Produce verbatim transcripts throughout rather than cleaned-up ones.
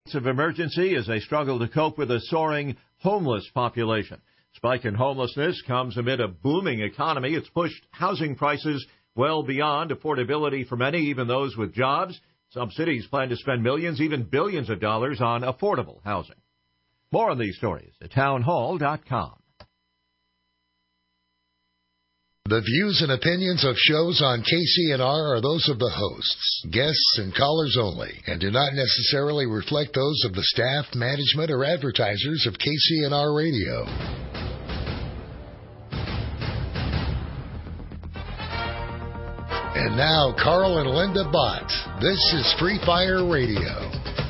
of emergency as they struggle to cope with a soaring homeless population. Spike in homelessness comes amid a booming economy. It's pushed housing prices well beyond affordability for many, even those with jobs. Some cities plan to spend millions, even billions of dollars on affordable housing. More on these stories at townhall dot com. The views and opinions of shows on K C N R are those of the hosts, guests, and callers only, and do not necessarily reflect those of the staff, management, or advertisers of K C N R Radio. And now, Carl and Linda Bott. This is Free Fire Radio.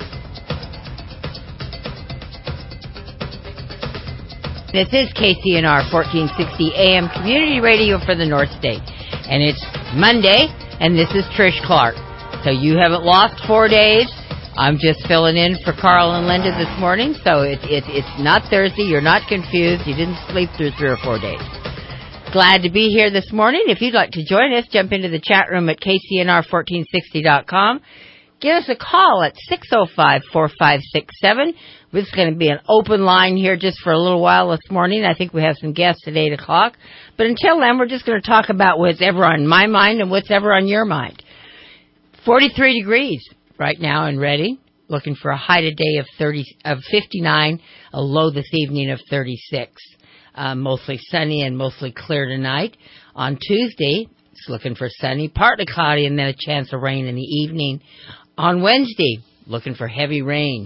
This is K C N R fourteen sixty A M Community Radio for the North State. And it's Monday, and this is Trish Clark. So you haven't lost four days. I'm just filling in for Carl and Linda this morning. So it, it, it's not Thursday. You're not confused. You didn't sleep through three or four days. Glad to be here this morning. If you'd like to join us, jump into the chat room at K C N R fourteen sixty dot com. Give us a call at six oh five, four five six seven. This is going to be an open line here just for a little while this morning. I think we have some guests at eight o'clock. But until then, we're just going to talk about what's ever on my mind and what's ever on your mind. forty-three degrees right now in Redding. Looking for a high today of thirty of fifty-nine, a low this evening of thirty-six. Uh, mostly sunny and mostly clear tonight. On Tuesday, it's looking for sunny, partly cloudy, and then a chance of rain in the evening. On Wednesday, looking for heavy rain.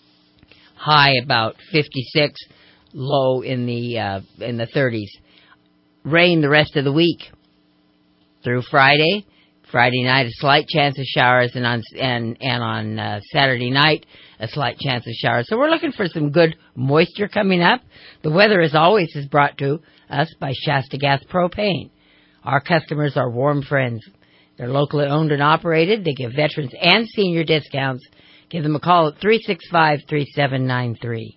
High about fifty-six, low in the uh, in the thirties. Rain the rest of the week through Friday. Friday night, a slight chance of showers, and on and and on uh, Saturday night, a slight chance of showers. So we're looking for some good moisture coming up. The weather, as always, is brought to us by Shasta Gas Propane. Our customers are warm friends. They're locally owned and operated. They give veterans and senior discounts. Give them a call at three six five, three seven nine three.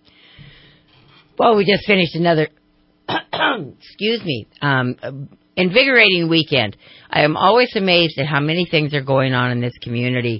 Well, we just finished another, excuse me, um, invigorating weekend. I am always amazed at how many things are going on in this community.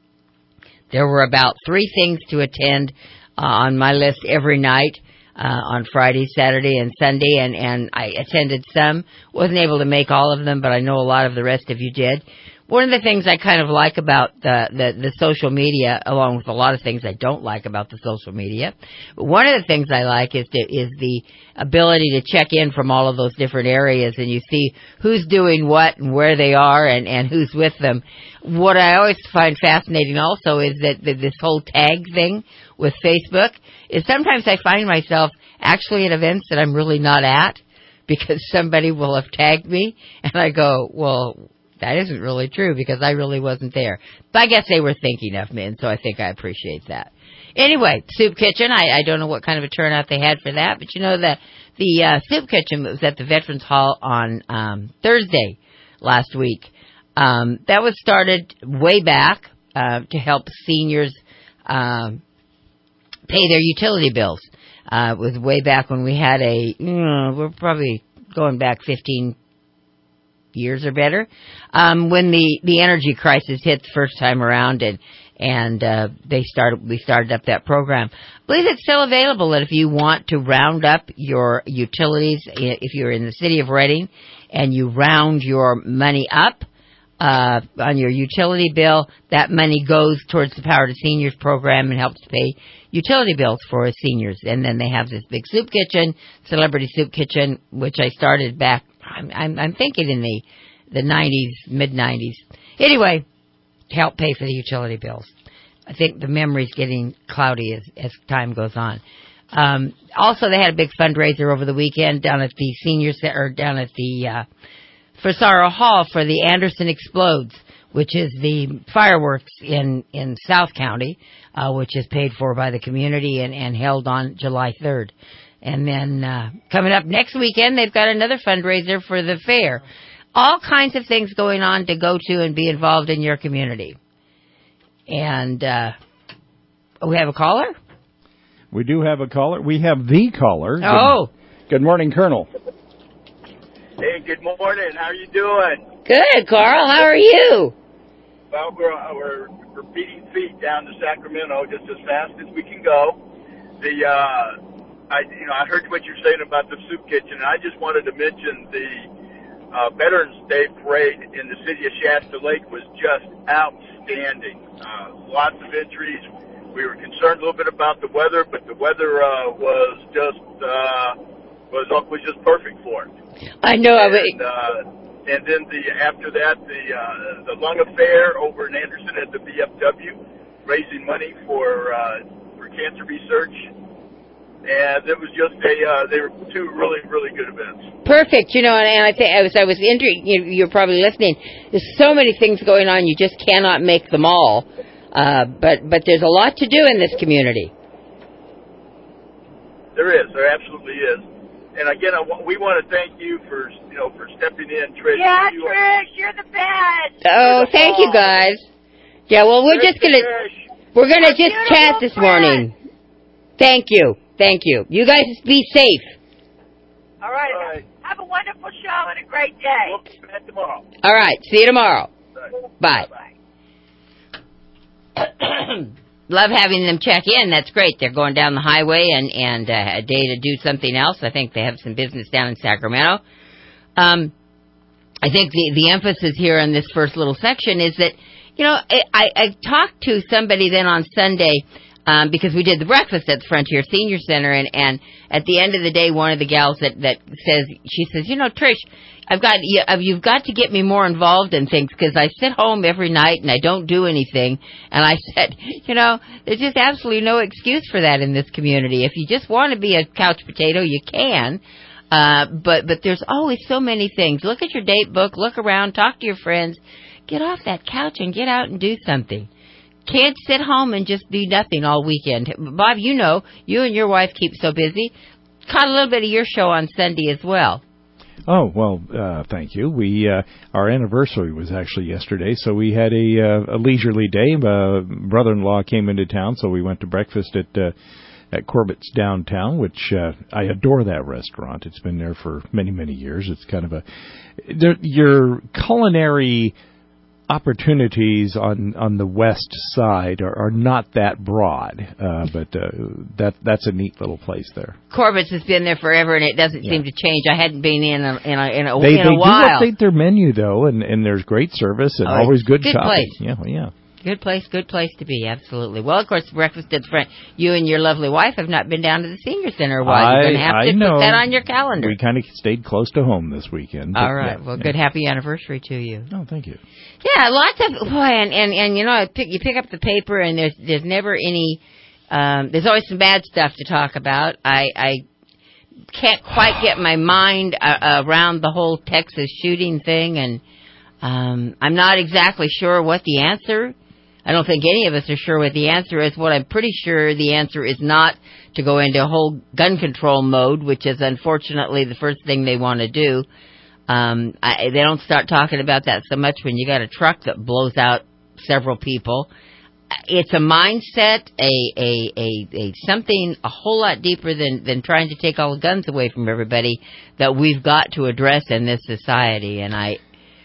There were about three things to attend uh, on my list every night uh, on Friday, Saturday, and Sunday, and, and I attended some. Wasn't able to make all of them, but I know a lot of the rest of you did. One of the things I kind of like about the, the, the social media, along with a lot of things I don't like about the social media, but one of the things I like is the, is the ability to check in from all of those different areas, and you see who's doing what and where they are and, and who's with them. What I always find fascinating also is that the, this whole tag thing with Facebook is sometimes I find myself actually at events that I'm really not at because somebody will have tagged me, and I go, well, that isn't really true because I really wasn't there. But I guess they were thinking of me, and so I think I appreciate that. Anyway, Soup Kitchen, I, I don't know what kind of a turnout they had for that, but you know, the, the uh, Soup Kitchen was at the Veterans Hall on um, Thursday last week. Um, that was started way back uh, to help seniors um, pay their utility bills. Uh, it was way back when we had a, you know, we're probably going back fifteen years or better, um, when the, the energy crisis hit the first time around, and and uh, they started we started up that program. I believe it's still available, and if you want to round up your utilities, if you're in the city of Redding and you round your money up uh, on your utility bill, that money goes towards the Power to Seniors program and helps pay utility bills for seniors. And then they have this big soup kitchen, Celebrity Soup Kitchen, which I started back, I'm, I'm, I'm thinking in the, the nineties, mid nineties. Anyway, to help pay for the utility bills. I think the memory's getting cloudy as, as time goes on. Um, also, they had a big fundraiser over the weekend down at the senior or down at the uh, Forsaro Hall for the Anderson Explodes, which is the fireworks in in South County, uh, which is paid for by the community and, and held on July third. And then uh, coming up next weekend, they've got another fundraiser for the fair. All kinds of things going on to go to and be involved in your community. And uh, we have a caller? We do have a caller. We have the caller. Oh. Good, good morning, Colonel. Hey, good morning. How are you doing? Good, Carl. How are you? Well, we're, we're for feeding feet down to Sacramento just as fast as we can go. The uh, I you know I heard what you're saying about the soup kitchen, and I just wanted to mention the uh, Veterans Day parade in the city of Shasta Lake was just outstanding. Uh, lots of entries. We were concerned a little bit about the weather, but the weather uh, was just uh, was was just perfect for it. I know. And, I uh, and then the after that, the uh, the lung affair over in Anderson at the V F W, raising money for uh, for cancer research, and it was just a uh, they were two really really good events. Perfect. You know, and, and I think I was I was inter- you, you're probably listening. There's so many things going on, you just cannot make them all. Uh, but but there's a lot to do in this community. There is, there absolutely is, and again, I w- we want to thank you for you know for stepping in, Trish. Yeah, you Trish, you're the best. Oh, thank you guys. Yeah, well, we're Trish, just gonna Trish. we're gonna Our just chat this beautiful morning. Thank you, thank you. You guys be safe. All right. All right. Have a wonderful show and a great day. We'll be back tomorrow. All right, see you tomorrow. Bye. Bye. Love having them check in. That's great. They're going down the highway and and uh, a day to do something else. I think they have some business down in Sacramento. Um, I think the the emphasis here in this first little section is that, you know, I, I talked to somebody then on Sunday um, because we did the breakfast at the Frontier Senior Center, and, and at the end of the day, one of the gals that that says she says, you know, Trish, I've got you've got to get me more involved in things because I sit home every night and I don't do anything. And I said, you know, there's just absolutely no excuse for that in this community. If you just want to be a couch potato, you can. Uh, but but there's always so many things. Look at your date book. Look around. Talk to your friends. Get off that couch and get out and do something. Can't sit home and just do nothing all weekend. Bob, you know, you and your wife keep so busy. Caught a little bit of your show on Sunday as well. Oh, well, uh, thank you. We, uh, our anniversary was actually yesterday, so we had a, uh, a leisurely day. Uh, brother-in-law came into town, so we went to breakfast at, uh, at Corbett's downtown, which, uh, I adore that restaurant. It's been there for many, many years. It's kind of a, there, your culinary opportunities on, on the west side are, are not that broad, uh, but uh, that that's a neat little place there. Corbett's has been there forever, and it doesn't yeah. seem to change. I hadn't been in a, in a, in a, they, in they a while. They do update their menu, though, and, and there's great service and oh, always good, good coffee. Place. Yeah, well, yeah. Good place, good place to be, absolutely. Well, of course, breakfast at the front. You and your lovely wife have not been down to the senior center a while. You're going to have I to know. put that on your calendar. We kind of stayed close to home this weekend. All right. Yeah, well, yeah. good happy anniversary to you. Oh, thank you. Yeah, lots of boy, and and, and you know, I pick, you pick up the paper, and there's there's never any. Um, there's always some bad stuff to talk about. I I can't quite get my mind uh, around the whole Texas shooting thing, and um, I'm not exactly sure what the answer. I don't think any of us are sure what the answer is. What I'm pretty sure the answer is not to go into a whole gun control mode, which is unfortunately the first thing they want to do. Um, I, they don't start talking about that so much when you got a truck that blows out several people. It's a mindset, a a a, a something a whole lot deeper than than trying to take all the guns away from everybody that we've got to address in this society. And I.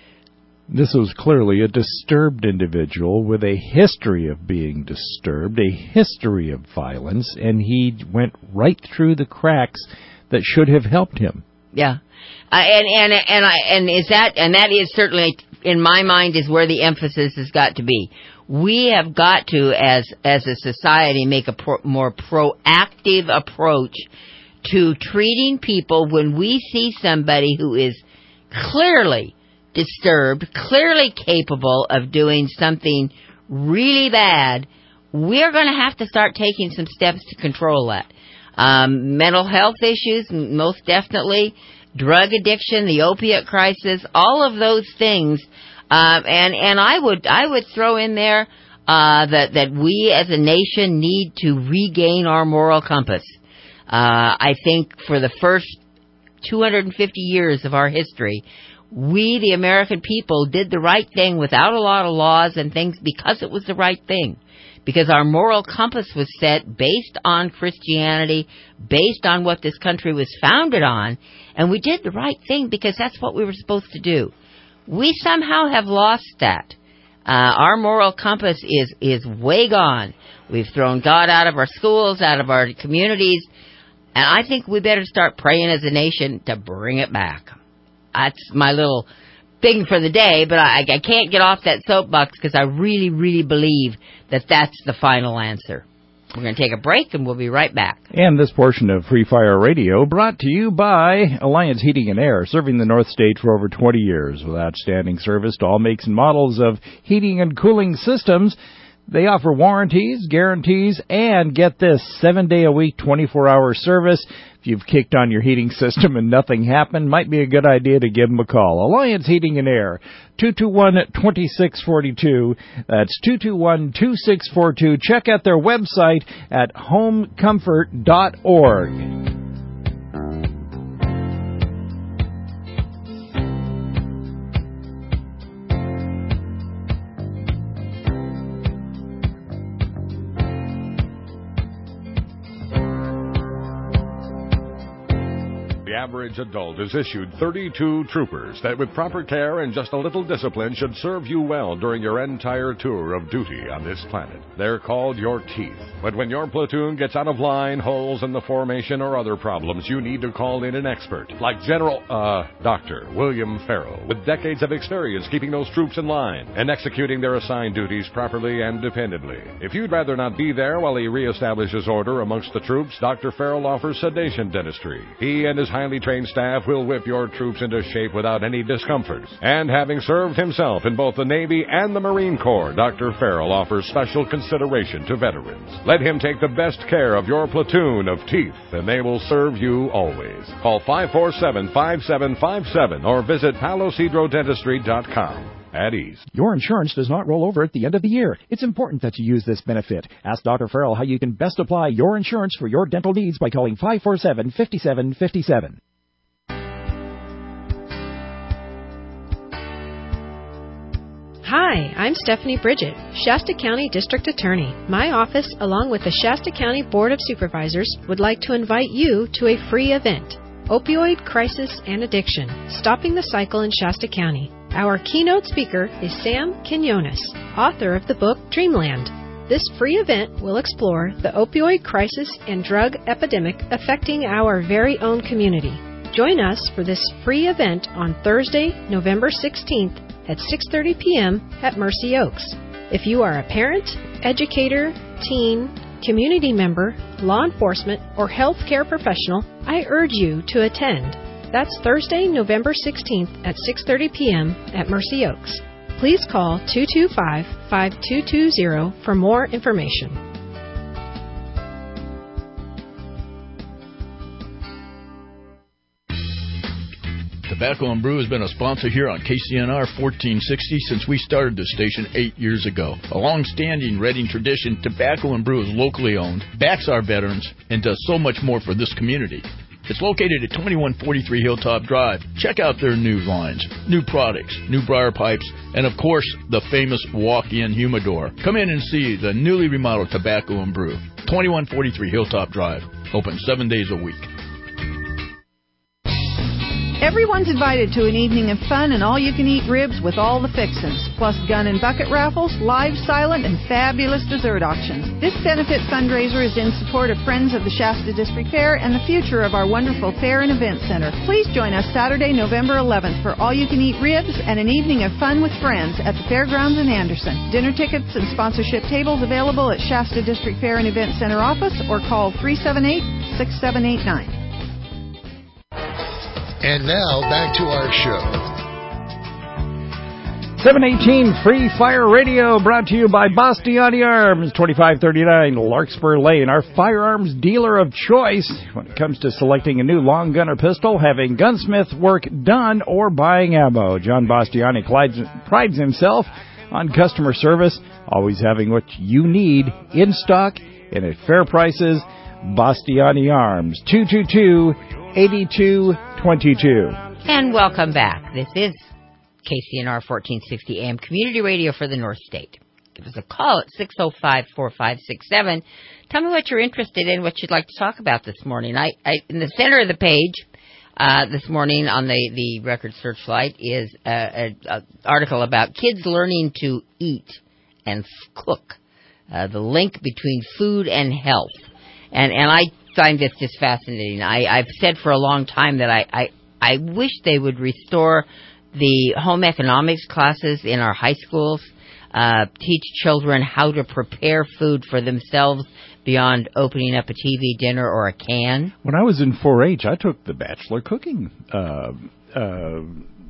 This was clearly a disturbed individual with a history of being disturbed, a history of violence, and he went right through the cracks that should have helped him. Yeah, uh, and and and I and is that and that is certainly in my mind is where the emphasis has got to be. We have got to, as as a society, make a pro, more proactive approach to treating people when we see somebody who is clearly disturbed, clearly capable of doing something really bad. We're going to have to start taking some steps to control that. Um, mental health issues, most definitely, drug addiction, the opiate crisis, all of those things. Um, and and I would I would throw in there uh, that that we as a nation need to regain our moral compass. Uh, I think for the first two hundred fifty years of our history, we, the American people, did the right thing without a lot of laws and things because it was the right thing. Because our moral compass was set based on Christianity, based on what this country was founded on, and we did the right thing because that's what we were supposed to do. We somehow have lost that. Uh, our moral compass is, is way gone. We've thrown God out of our schools, out of our communities, and I think we better start praying as a nation to bring it back. That's my little thing for the day, but I, I can't get off that soapbox because I really, really believe that that's the final answer. We're going to take a break, and we'll be right back. And this portion of Free Fire Radio brought to you by Alliance Heating and Air, serving the North State for over twenty years with outstanding service to all makes and models of heating and cooling systems. They offer warranties, guarantees, and get this, seven-day-a-week, twenty-four hour service. If you've kicked on your heating system and nothing happened, might be a good idea to give them a call. Alliance Heating and Air, two two one, two six four two. That's two two one, two six four two. Check out their website at home comfort dot org. The average adult is issued thirty-two troopers that with proper care and just a little discipline should serve you well during your entire tour of duty on this planet. They're called your teeth. But when your platoon gets out of line, holes in the formation, or other problems, you need to call in an expert like General, uh, Doctor William Farrell, with decades of experience keeping those troops in line and executing their assigned duties properly and dependably. If you'd rather not be there while he reestablishes order amongst the troops, Doctor Farrell offers sedation dentistry. He and his highly trained staff will whip your troops into shape without any discomfort. And having served himself in both the Navy and the Marine Corps, Doctor Farrell offers special consideration to veterans. Let him take the best care of your platoon of teeth, and they will serve you always. Call five four seven, five seven five seven or visit palos hydro dentistry dot com. At ease. Your insurance does not roll over at the end of the year. It's important that you use this benefit. Ask Doctor Farrell how you can best apply your insurance for your dental needs by calling five four seven, five seven five seven. Hi, I'm Stephanie Bridget, Shasta County District Attorney. My office, along with the Shasta County Board of Supervisors, would like to invite you to a free event, Opioid Crisis and Addiction, Stopping the Cycle in Shasta County. Our keynote speaker is Sam Quinones, author of the book Dreamland. This free event will explore the opioid crisis and drug epidemic affecting our very own community. Join us for this free event on Thursday, November sixteenth at six thirty p.m. at Mercy Oaks. If you are a parent, educator, teen, community member, law enforcement, or healthcare professional, I urge you to attend. That's Thursday, November sixteenth at six thirty p.m. at Mercy Oaks. Please call two two five, five two two zero for more information. Tobacco and Brew has been a sponsor here on K C N R fourteen sixty since we started the station eight years ago. A long-standing Reading tradition, Tobacco and Brew is locally owned, backs our veterans, and does so much more for this community. It's located at twenty-one forty-three Hilltop Drive. Check out their new lines, new products, new briar pipes, and of course, the famous walk-in humidor. Come in and see the newly remodeled Tobacco and Brew. twenty-one forty-three Hilltop Drive. Open seven days a week. Everyone's invited to an evening of fun and all-you-can-eat ribs with all the fixins, plus gun and bucket raffles, live, silent, and fabulous dessert auctions. This benefit fundraiser is in support of Friends of the Shasta District Fair and the future of our wonderful fair and event center. Please join us Saturday, November eleventh for all-you-can-eat ribs and an evening of fun with friends at the Fairgrounds in Anderson. Dinner tickets and sponsorship tables available at Shasta District Fair and Event Center office or call three seven eight, six seven eight nine. And now, back to our show. seven eighteen Free Fire Radio, brought to you by Bastiani Arms, twenty-five thirty-nine Larkspur Lane, our firearms dealer of choice when it comes to selecting a new long gun or pistol, having gunsmith work done, or buying ammo. John Bastiani prides himself on customer service, always having what you need in stock and at fair prices. Bastiani Arms, two two two, eight two two two. And welcome back. This is K C N R fourteen sixty A M Community Radio for the North State. Give us a call at six oh five, four five six seven. Tell me what you're interested in, what you'd like to talk about this morning. I, I in the center of the page, uh, this morning on the, the Record Searchlight is an article about kids learning to eat and cook, uh, the link between food and health. And and I find this just fascinating. I, I've said for a long time that I, I, I wish they would restore the home economics classes in our high schools, uh, teach children how to prepare food for themselves beyond opening up a T V dinner or a can. When I was in four H, I took the bachelor cooking uh, uh,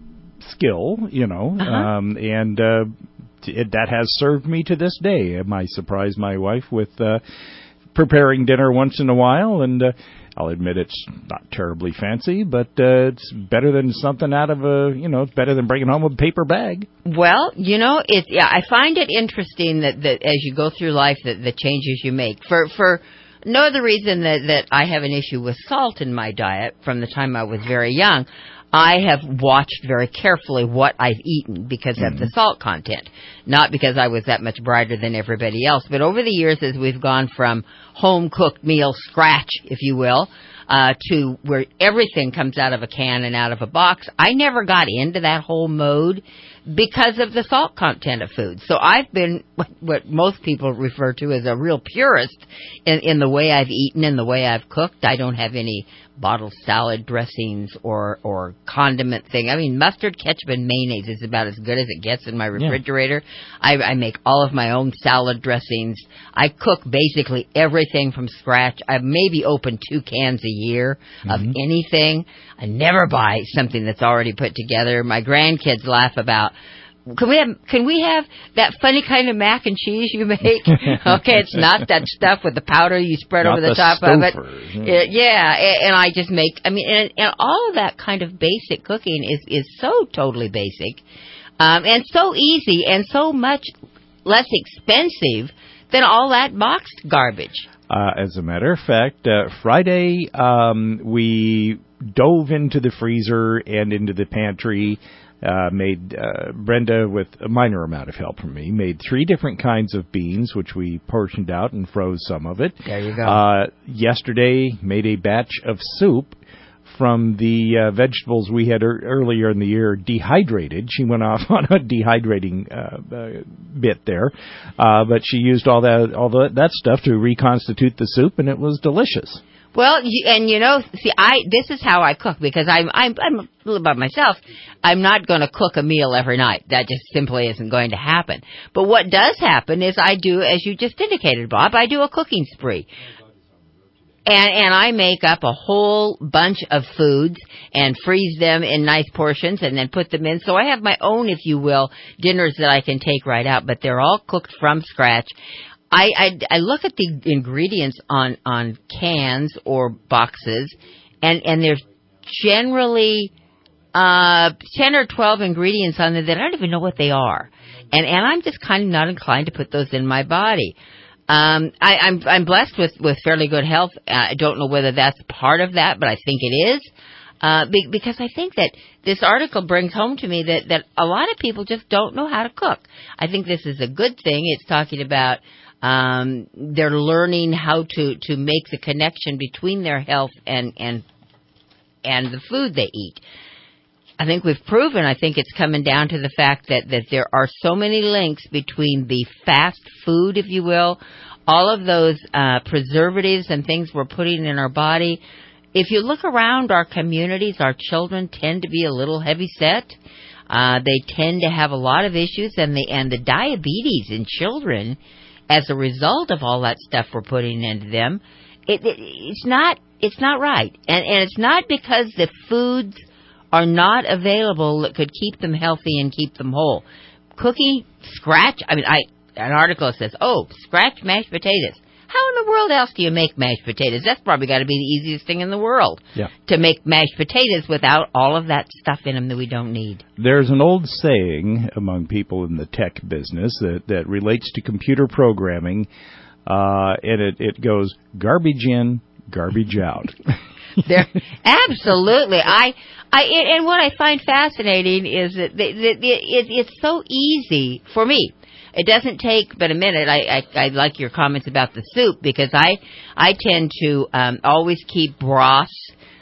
skill, you know, Uh-huh. um, and uh, it, that has served me to this day. I surprise my wife with uh, preparing dinner once in a while, and uh, I'll admit it's not terribly fancy, but uh, it's better than something out of a, you know, it's better than bringing home a paper bag. Well, you know, it. Yeah, I find it interesting that, that as you go through life, that the changes you make. For for no other reason that, that I have an issue with salt in my diet from the time I was very young. I have watched very carefully what I've eaten because mm-hmm. of the salt content, not because I was that much brighter than everybody else. But over the years, as we've gone from home-cooked meal scratch, if you will, uh, to where everything comes out of a can and out of a box, I never got into that whole mode because of the salt content of food. So I've been what, what most people refer to as a real purist in, in the way I've eaten and the way I've cooked. I don't have any bottled salad dressings or or condiment thing. I mean, mustard, ketchup, and mayonnaise is about as good as it gets in my refrigerator. Yeah. I, I make all of my own salad dressings. I cook basically everything from scratch. I maybe open two cans a year mm-hmm. of anything. I never buy something that's already put together. My grandkids laugh about, Can we have can we have that funny kind of mac and cheese you make? Okay, it's not that stuff with the powder you spread not over the, the top Stouffer. of it. it. Yeah, and I just make. I mean, and, and all of that kind of basic cooking is is so totally basic, um, and so easy, and so much less expensive than all that boxed garbage. Uh, as a matter of fact, uh, Friday um, we dove into the freezer and into the pantry. Uh, made uh, Brenda, with a minor amount of help from me, made three different kinds of beans, which we portioned out and froze some of it. There you go. Uh, yesterday, made a batch of soup from the uh, vegetables we had er- earlier in the year dehydrated. She went off on a dehydrating uh, uh, bit there, uh, but she used all that all the, that stuff to reconstitute the soup, and it was delicious. Well, and you know, see, I this is how I cook because I'm I'm I'm a little about myself. I'm not going to cook a meal every night. That just simply isn't going to happen. But what does happen is I do, as you just indicated, Bob, I do a cooking spree. And and I make up a whole bunch of foods and freeze them in nice portions and then put them in. So I have my own, if you will, dinners that I can take right out, but they're all cooked from scratch. I, I, I look at the ingredients on, on cans or boxes, and, and there's generally uh, ten or twelve ingredients on there that I don't even know what they are. And, and I'm just kind of not inclined to put those in my body. Um, I, I'm, I'm blessed with, with fairly good health. I don't know whether that's part of that, but I think it is. Uh, be, because I think that this article brings home to me that, that a lot of people just don't know how to cook. I think this is a good thing. It's talking about Um, they're learning how to, to make the connection between their health and, and, and the food they eat. I think we've proven, I think it's coming down to the fact that, that there are so many links between the fast food, if you will, all of those, uh, preservatives and things we're putting in our body. If you look around our communities, our children tend to be a little heavy set. Uh, they tend to have a lot of issues, and the, and the diabetes in children, as a result of all that stuff we're putting into them, it, it, it's not it's not right, and and it's not because the foods are not available that could keep them healthy and keep them whole. Cooking scratch, I mean, I an article says, oh, scratch mashed potatoes. How in the world else do you make mashed potatoes? That's probably got to be the easiest thing in the world, yeah. to make mashed potatoes without all of that stuff in them that we don't need. There's an old saying among people in the tech business that, that relates to computer programming, uh, and it, it goes, garbage in, garbage out. There, absolutely. I, I, and what I find fascinating is that the, the, the, it, it's so easy for me. It doesn't take but a minute. I, I, I like your comments about the soup because I, I tend to um, always keep broths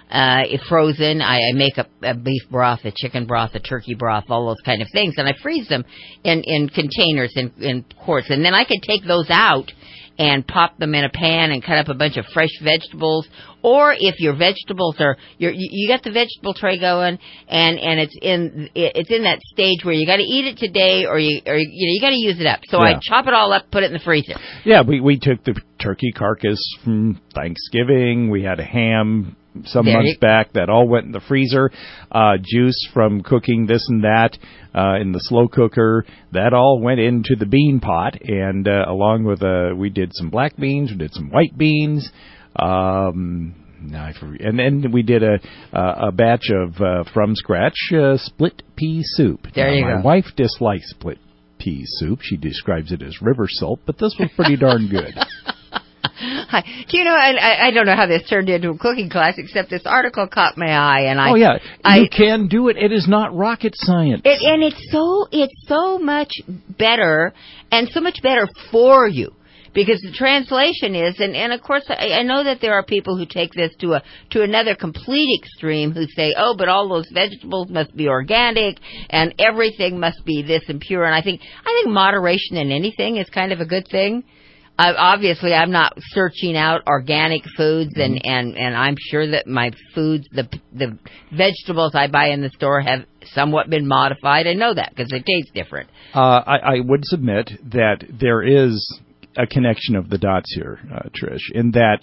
uh, frozen. I, I make a, a beef broth, a chicken broth, a turkey broth, all those kind of things, and I freeze them in, in containers, in, in quarts, and then I can take those out and pop them in a pan and cut up a bunch of fresh vegetables. Or if your vegetables are, you're, you you got the vegetable tray going, and and it's in it's in that stage where you got to eat it today, or you or you know you got to use it up. So yeah. I chop it all up, put it in the freezer. Yeah, we we took the turkey carcass from Thanksgiving. We had a ham some there months you... back that all went in the freezer. Uh, juice from cooking this and that uh, in the slow cooker, that all went into the bean pot, and uh, along with uh, we did some black beans, we did some white beans. Um, and then we did a a batch of uh, from scratch uh, split pea soup. There you now, go. My wife dislikes split pea soup. She describes it as river salt, but this was pretty darn good. Hi. Do you know, I, I don't know how this turned into a cooking class, except this article caught my eye, and I... Oh, yeah. I, you can do it. It is not rocket science. It, and it's so, it's so much better, and so much better for you. Because the translation is, and, and of course, I, I know that there are people who take this to a to another complete extreme, who say, oh, but all those vegetables must be organic, and everything must be this and pure. And I think I think moderation in anything is kind of a good thing. Uh, obviously, I'm not searching out organic foods, and, mm-hmm. and, and I'm sure that my foods, the the vegetables I buy in the store, have somewhat been modified. I know that because they taste different. Uh, I, I would submit that there is a connection of the dots here, uh, Trish, in that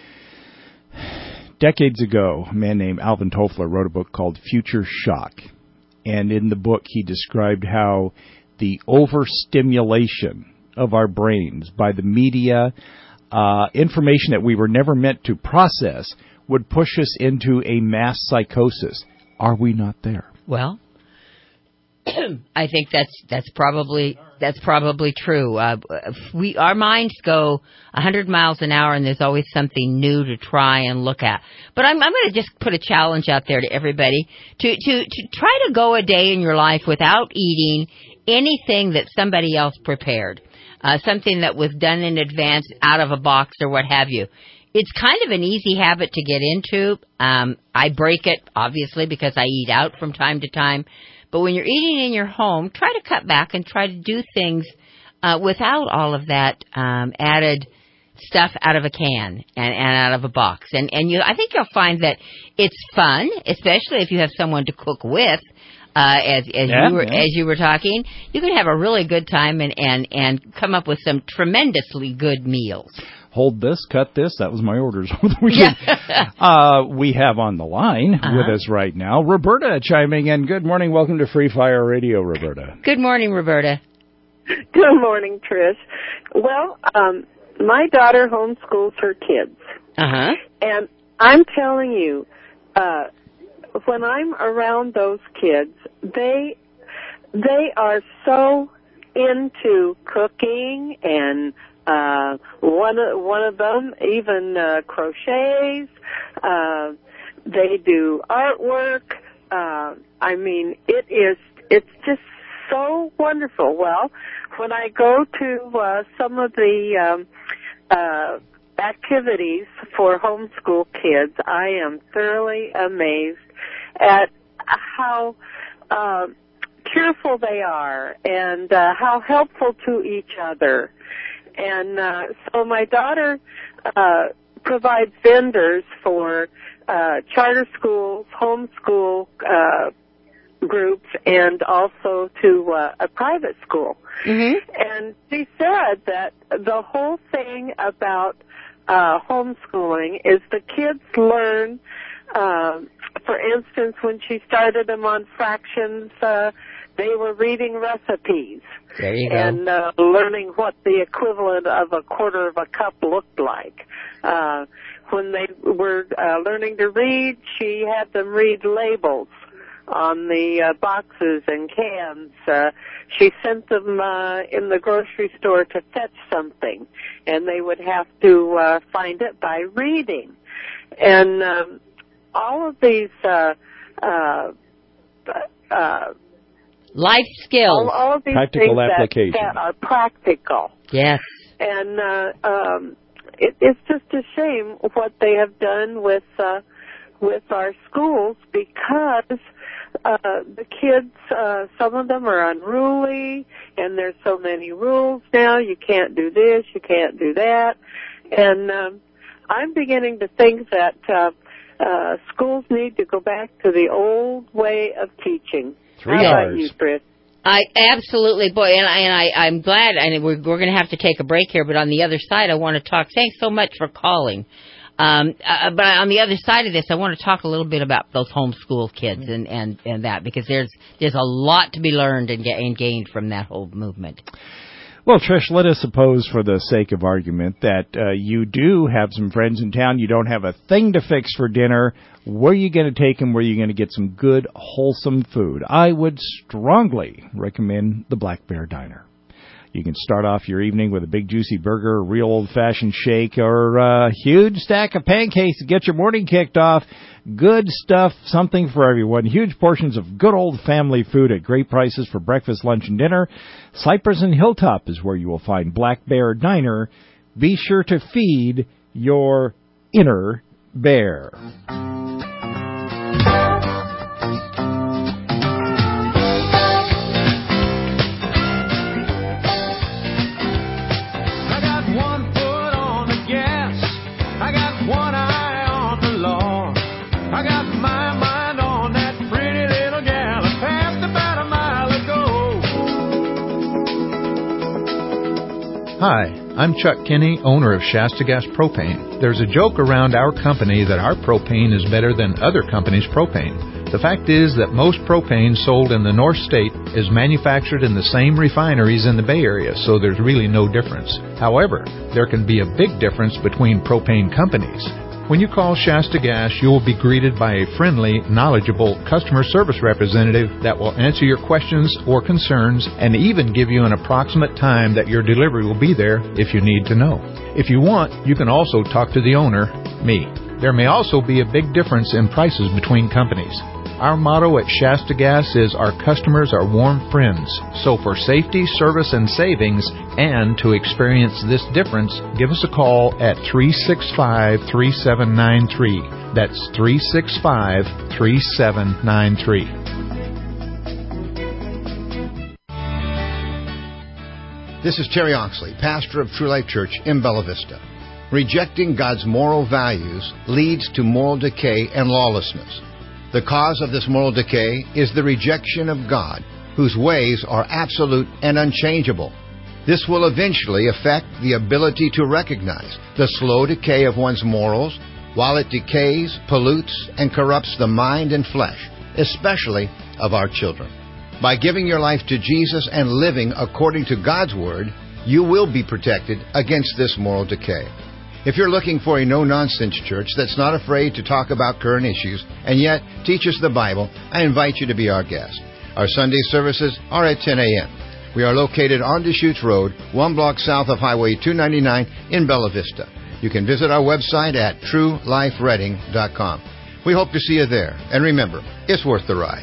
decades ago, a man named Alvin Toffler wrote a book called Future Shock. And in the book, he described how the overstimulation of our brains by the media, uh, information that we were never meant to process, would push us into a mass psychosis. Are we not there? Well, I think that's that's probably that's probably true. Uh, we our minds go a hundred miles an hour, and there's always something new to try and look at. But I'm I'm going to just put a challenge out there to everybody to to to try to go a day in your life without eating anything that somebody else prepared, uh, something that was done in advance out of a box or what have you. It's kind of an easy habit to get into. Um, I break it, obviously, because I eat out from time to time. But when you're eating in your home, try to cut back and try to do things uh, without all of that um, added stuff out of a can and, and out of a box. And, and you, I think you'll find that it's fun, especially if you have someone to cook with. Uh, as as yeah, you were yeah. as you were talking, you can have a really good time and, and, and come up with some tremendously good meals. Hold this, cut this. That was my orders over the weekend. uh, we have on the line uh-huh. with us right now Roberta chiming in. Good morning. Welcome to Free Fire Radio, Roberta. Good morning, Roberta. Good morning, Trish. Well, um, my daughter homeschools her kids. Uh-huh. And I'm telling you, uh, when I'm around those kids, they they are so into cooking, and uh, one of, one of them even uh, crochets. Uh, they do artwork. Uh, I mean, it is it's just so wonderful. Well, when I go to uh, some of the um, uh, activities for homeschool kids, I am thoroughly amazed at how uh, cheerful they are and uh, how helpful to each other. And uh, so my daughter uh, provides vendors for uh, charter schools, homeschool uh, groups, and also to uh, a private school. Mm-hmm. And she said that the whole thing about uh, homeschooling is the kids learn. Um, for instance, when she started them on fractions, uh, they were reading recipes there you go. and uh, learning what the equivalent of a quarter of a cup looked like. Uh, when they were uh, learning to read, she had them read labels on the uh, boxes and cans. Uh, she sent them uh, in the grocery store to fetch something, and they would have to uh, find it by reading. And um, all of these uh, uh, uh, life skills, all, all of these practical things application that, that are practical. Yes. And uh, um, it, it's just a shame what they have done with uh, with our schools because uh, the kids, uh, some of them are unruly, and there's so many rules now. You can't do this, you can't do that. And um, I'm beginning to think that uh, uh, schools need to go back to the old way of teaching. Three How hours. about you, Chris? I absolutely, boy, and I and I I'm glad. And we're we're going to have to take a break here, but on the other side, I want to talk. Thanks so much for calling. Um, uh, but on the other side of this, I want to talk a little bit about those homeschool kids and, and, and that, because there's there's a lot to be learned and, get, and gained from that whole movement. Well, Trish, let us suppose, for the sake of argument, that uh, you do have some friends in town. You don't have a thing to fix for dinner. Where are you going to take them? Where are you going to get some good, wholesome food? I would strongly recommend the Black Bear Diner. You can start off your evening with a big juicy burger, a real old-fashioned shake, or a huge stack of pancakes to get your morning kicked off. Good stuff, something for everyone. Huge portions of good old family food at great prices for breakfast, lunch, and dinner. Cypress and Hilltop is where you will find Black Bear Diner. Be sure to feed your inner bear. Hi, I'm Chuck Kinney, owner of Shasta Gas Propane. There's a joke around our company that our propane is better than other companies' propane. The fact is that most propane sold in the North State is manufactured in the same refineries in the Bay Area, so there's really no difference. However, there can be a big difference between propane companies. When you call Shasta Gas, you will be greeted by a friendly, knowledgeable customer service representative that will answer your questions or concerns and even give you an approximate time that your delivery will be there if you need to know. If you want, you can also talk to the owner, me. There may also be a big difference in prices between companies. Our motto at Shasta Gas is our customers are warm friends. So for safety, service, and savings, and to experience this difference, give us a call at three six five, three seven nine three. That's three six five, three seven nine three. This is Terry Oxley, pastor of True Life Church in Bella Vista. Rejecting God's moral values leads to moral decay and lawlessness. The cause of this moral decay is the rejection of God, whose ways are absolute and unchangeable. This will eventually affect the ability to recognize the slow decay of one's morals, while it decays, pollutes, and corrupts the mind and flesh, especially of our children. By giving your life to Jesus and living according to God's Word, you will be protected against this moral decay. If you're looking for a no-nonsense church that's not afraid to talk about current issues and yet teaches the Bible, I invite you to be our guest. Our Sunday services are at ten a.m. We are located on Deschutes Road, one block south of Highway two ninety-nine in Bella Vista. You can visit our website at true life reading dot com. We hope to see you there. And remember, it's worth the ride.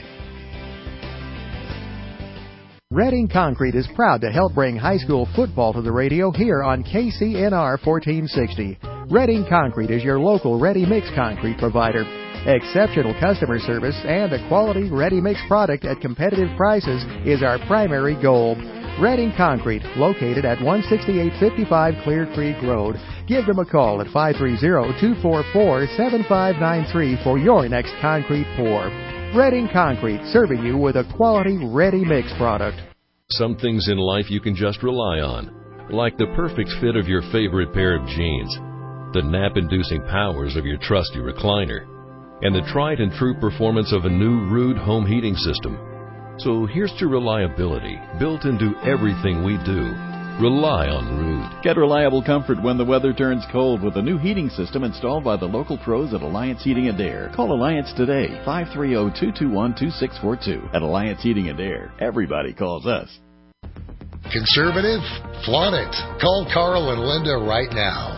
Reading Concrete is proud to help bring high school football to the radio here on K C N R fourteen sixty. Reading Concrete is your local ready-mix concrete provider. Exceptional customer service and a quality ready-mix product at competitive prices is our primary goal. Reading Concrete, located at one sixty-eight fifty-five Clear Creek Road. Give them a call at five three zero, two four four, seven five nine three for your next concrete pour. Reading Concrete, serving you with a quality ready-mix product. Some things in life you can just rely on, like the perfect fit of your favorite pair of jeans, the nap-inducing powers of your trusty recliner, and the tried and true performance of a new Ruud home heating system. So here's to reliability, built into everything we do. Rely on Ruud. Get reliable comfort when the weather turns cold with a new heating system installed by the local pros at Alliance Heating and Air. Call Alliance today, five three zero, two two one, two six four two. At Alliance Heating and Air, everybody calls us. Conservative? Flaunt it. Call Carl and Linda right now.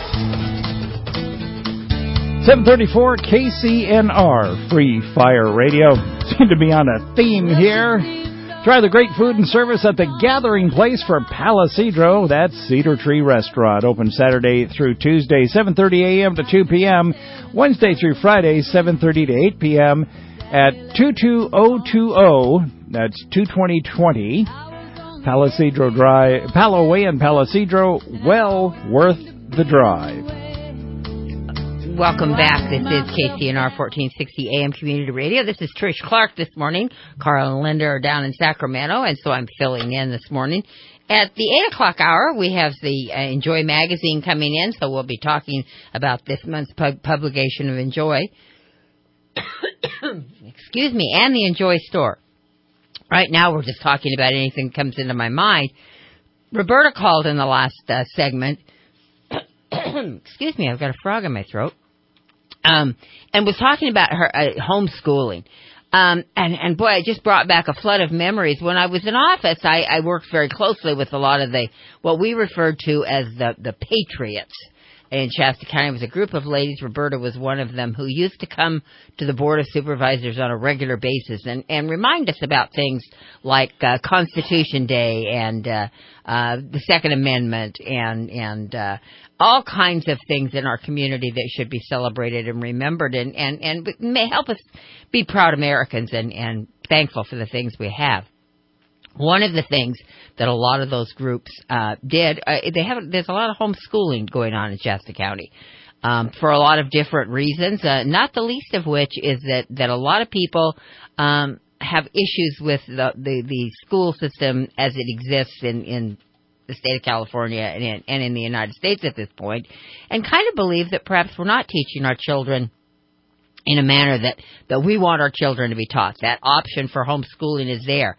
seven thirty-four K C N R, Free Fire Radio. Seem to be on a theme here. Try the great food and service at the Gathering Place for Palisadro. That's Cedar Tree Restaurant. Open Saturday through Tuesday, seven thirty a.m. to two p.m. Wednesday through Friday, seven thirty to eight p.m. at two two zero two zero. That's two twenty twenty. Palisadro Drive, Palo Way and Palisadro. Well worth the drive. Welcome back. This is K C N R fourteen sixty A M Community Radio. This is Trish Clark this morning. Carl and Linda are down in Sacramento, and so I'm filling in this morning. At the eight o'clock hour, we have the uh, Enjoy magazine coming in, so we'll be talking about this month's pub- publication of Enjoy. Excuse me, and the Enjoy store. Right now, we're just talking about anything that comes into my mind. Roberta called in the last uh, segment. Excuse me, I've got a frog in my throat. Um, and was talking about her uh, homeschooling. Um, and, and boy, it just brought back a flood of memories. When I was in office, I, I worked very closely with a lot of the, what we referred to as the, the patriots in Shasta County. It was a group of ladies. Roberta was one of them, who used to come to the Board of Supervisors on a regular basis and, and remind us about things like uh, Constitution Day and uh, uh, the Second Amendment and, and uh, all kinds of things in our community that should be celebrated and remembered, and, and, and may help us be proud Americans and, and thankful for the things we have. One of the things that a lot of those groups uh, did, uh, they have there's a lot of homeschooling going on in Shasta County um, for a lot of different reasons, uh, not the least of which is that, that a lot of people um, have issues with the, the, the school system as it exists in, in the state of California and in, and in the United States at this point, and kind of believe that perhaps we're not teaching our children in a manner that, that we want our children to be taught. That option for homeschooling is there.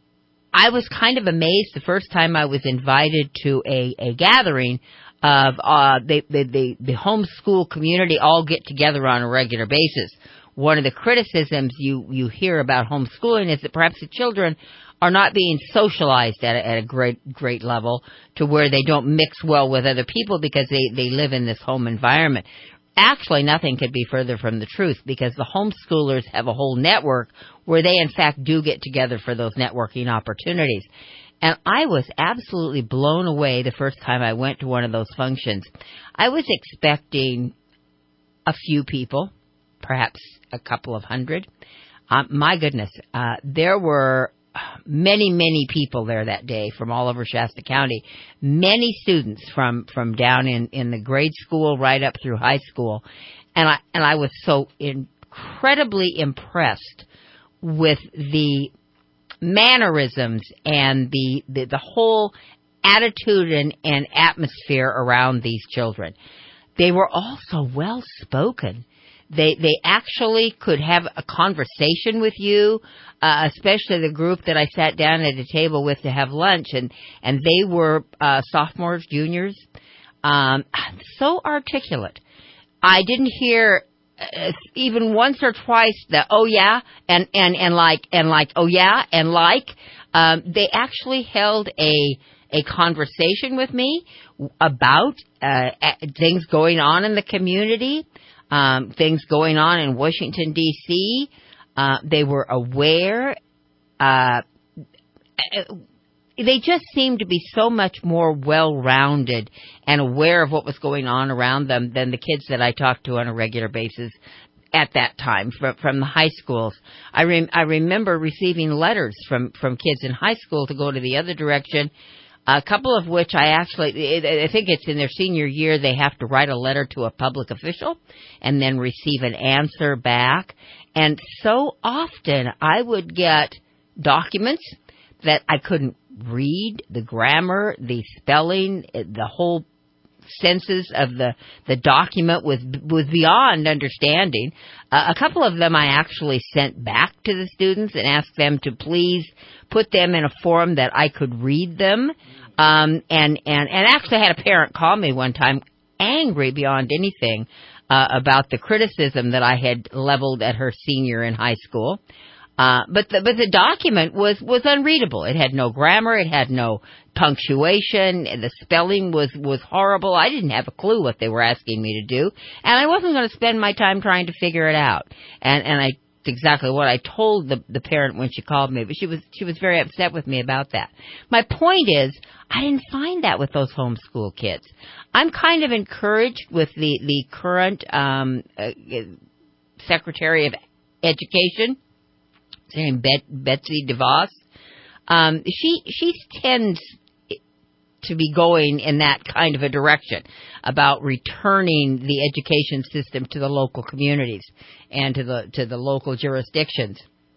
I was kind of amazed the first time I was invited to a, a gathering of uh, the, the, the, the homeschool community all get together on a regular basis. One of the criticisms you, you hear about homeschooling is that perhaps the children are not being socialized at a, at a great, great level to where they don't mix well with other people because they, they live in this home environment. Actually, nothing could be further from the truth, because the homeschoolers have a whole network where they, in fact, do get together for those networking opportunities. And I was absolutely blown away the first time I went to one of those functions. I was expecting a few people, perhaps a couple of hundred. Uh, my goodness, uh, there were many, many people there that day from all over Shasta County. Many students from, from down in, in the grade school right up through high school. And I, and I was so incredibly impressed with the mannerisms and the, the, the whole attitude and, and atmosphere around these children. They were all so well spoken. They they actually could have a conversation with you, uh, especially the group that I sat down at a table with to have lunch, and, and they were uh, sophomores, juniors, um, so articulate. I didn't hear uh, even once or twice the oh yeah and, and, and like and like oh yeah and like. Um, they actually held a a conversation with me about uh, things going on in the community. Um, things going on in Washington, D C Uh, they were aware. Uh, they just seemed to be so much more well-rounded and aware of what was going on around them than the kids that I talked to on a regular basis at that time from, from the high schools. I, rem- I remember receiving letters from, from kids in high school to go to the other direction, a couple of which I actually, I think it's in their senior year, they have to write a letter to a public official and then receive an answer back. And so often I would get documents that I couldn't read, the grammar, the spelling, the whole senses of the, the document was, was beyond understanding. Uh, a couple of them I actually sent back to the students and asked them to please put them in a form that I could read them. Um, and, and, and actually had a parent call me one time, angry beyond anything, uh, about the criticism that I had leveled at her senior in high school. Uh, but the, but the document was, was unreadable. It had no grammar. It had no punctuation. The spelling was, was horrible. I didn't have a clue what they were asking me to do. And I wasn't going to spend my time trying to figure it out. And, and I exactly what I told the the parent when she called me, but she was she was very upset with me about that. My point is, I didn't find that with those homeschool kids. I'm kind of encouraged with the the current um, uh, Secretary of Education, her name Bet- Betsy DeVos. Um, she she tends to be going in that kind of a direction about returning the education system to the local communities and to the to the local jurisdictions.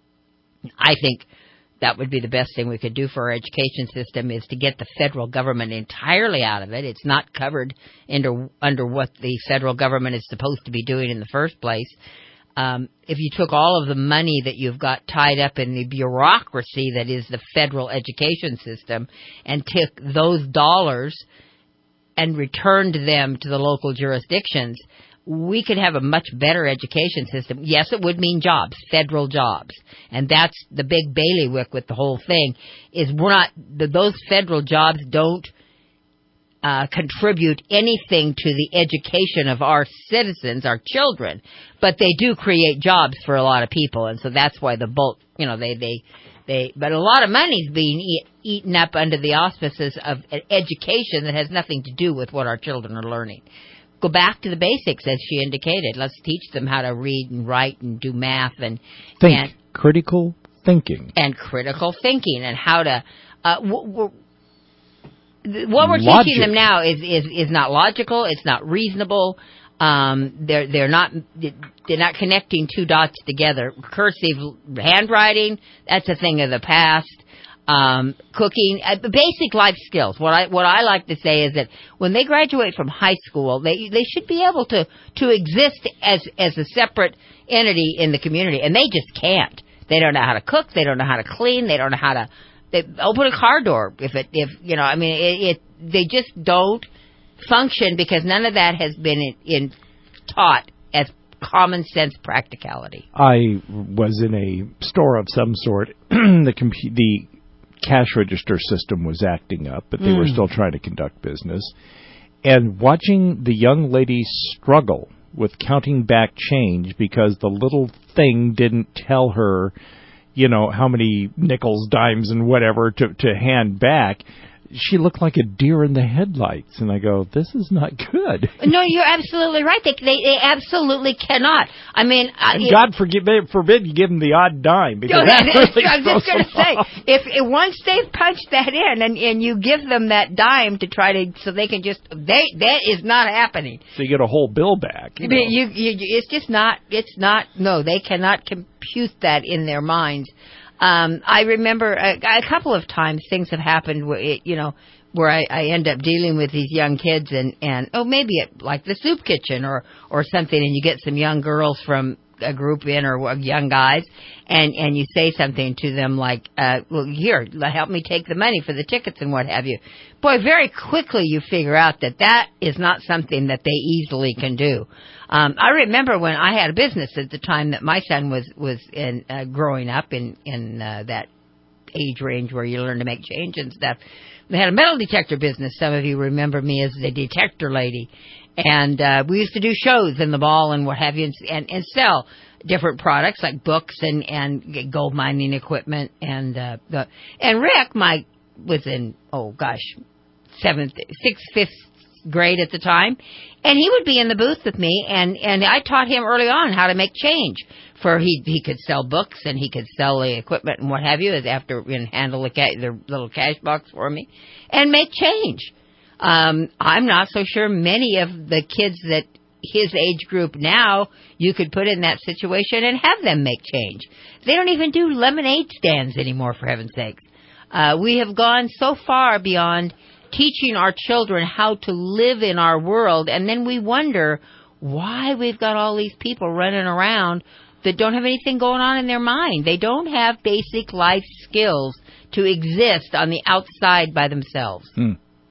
I think that would be the best thing we could do for our education system, is to get the federal government entirely out of it. It's not covered under under what the federal government is supposed to be doing in the first place. Um, if you took all of the money that you've got tied up in the bureaucracy that is the federal education system and took those dollars and returned them to the local jurisdictions, we could have a much better education system. Yes, it would mean jobs, federal jobs. And that's the big bailiwick with the whole thing, is we're not, those federal jobs don't Uh, contribute anything to the education of our citizens, our children, but they do create jobs for a lot of people, and so that's why the bulk, you know, they, they, they, but a lot of money's being eat, eaten up under the auspices of an education that has nothing to do with what our children are learning. Go back to the basics, as she indicated. Let's teach them how to read and write and do math and, Think. and critical thinking. And critical thinking and how to, uh, w- w- what we're Logic. teaching them now is, is, is not logical. It's not reasonable. Um, they're they're not they're not connecting two dots together. Cursive handwriting, that's a thing of the past. Um, cooking, uh, basic life skills. What I what I like to say is that when they graduate from high school, they they should be able to to exist as as a separate entity in the community, and they just can't. They don't know how to cook. They don't know how to clean. They don't know how to. They open a car door if it, if, you know, I mean, it, it, they just don't function because none of that has been in, in taught as common sense practicality. I was in a store of some sort. the compu- the cash register system was acting up, but they mm. were still trying to conduct business. And watching the young lady struggle with counting back change because the little thing didn't tell her, you know, how many nickels, dimes, and whatever to, to hand back, she looked like a deer in the headlights. And I go, this is not good. No, you're absolutely right. They they, they absolutely cannot. I mean, uh, and God forgive, forbid you give them the odd dime. Because no, that really I was just going to say, off. if, if once they've punched that in and, and you give them that dime to try to, so they can just, they that is not happening. So you get a whole bill back. You know. you, you, it's just not, it's not, no, they cannot compute that in their minds. Um, I remember a, a couple of times things have happened where it, you know, where I, I end up dealing with these young kids and, and oh, maybe it, like the soup kitchen or, or something, and you get some young girls from a group in or young guys, and, and you say something to them like, uh, well, here, help me take the money for the tickets and what have you. Boy, very quickly you figure out that that is not something that they easily can do. Um, I remember when I had a business at the time that my son was, was in, uh, growing up in, in, uh, that age range where you learn to make change and stuff. We had a metal detector business. Some of you remember me as the detector lady. And, uh, we used to do shows in the mall and what have you and, and, and sell different products like books and, and gold mining equipment. And, uh, the, and Rick, my, was in, oh gosh, seventh, sixth, fifth grade at the time. And he would be in the booth with me, and, and I taught him early on how to make change. For he he could sell books and he could sell the equipment and what have you, as after you know, handle the, ca- the little cash box for me, and make change. Um, I'm not so sure many of the kids that his age group now you could put in that situation and have them make change. They don't even do lemonade stands anymore, for heaven's sakes. Uh, we have gone so far beyond teaching our children how to live in our world, and then we wonder why we've got all these people running around that don't have anything going on in their mind. They don't have basic life skills to exist on the outside by themselves. Hmm.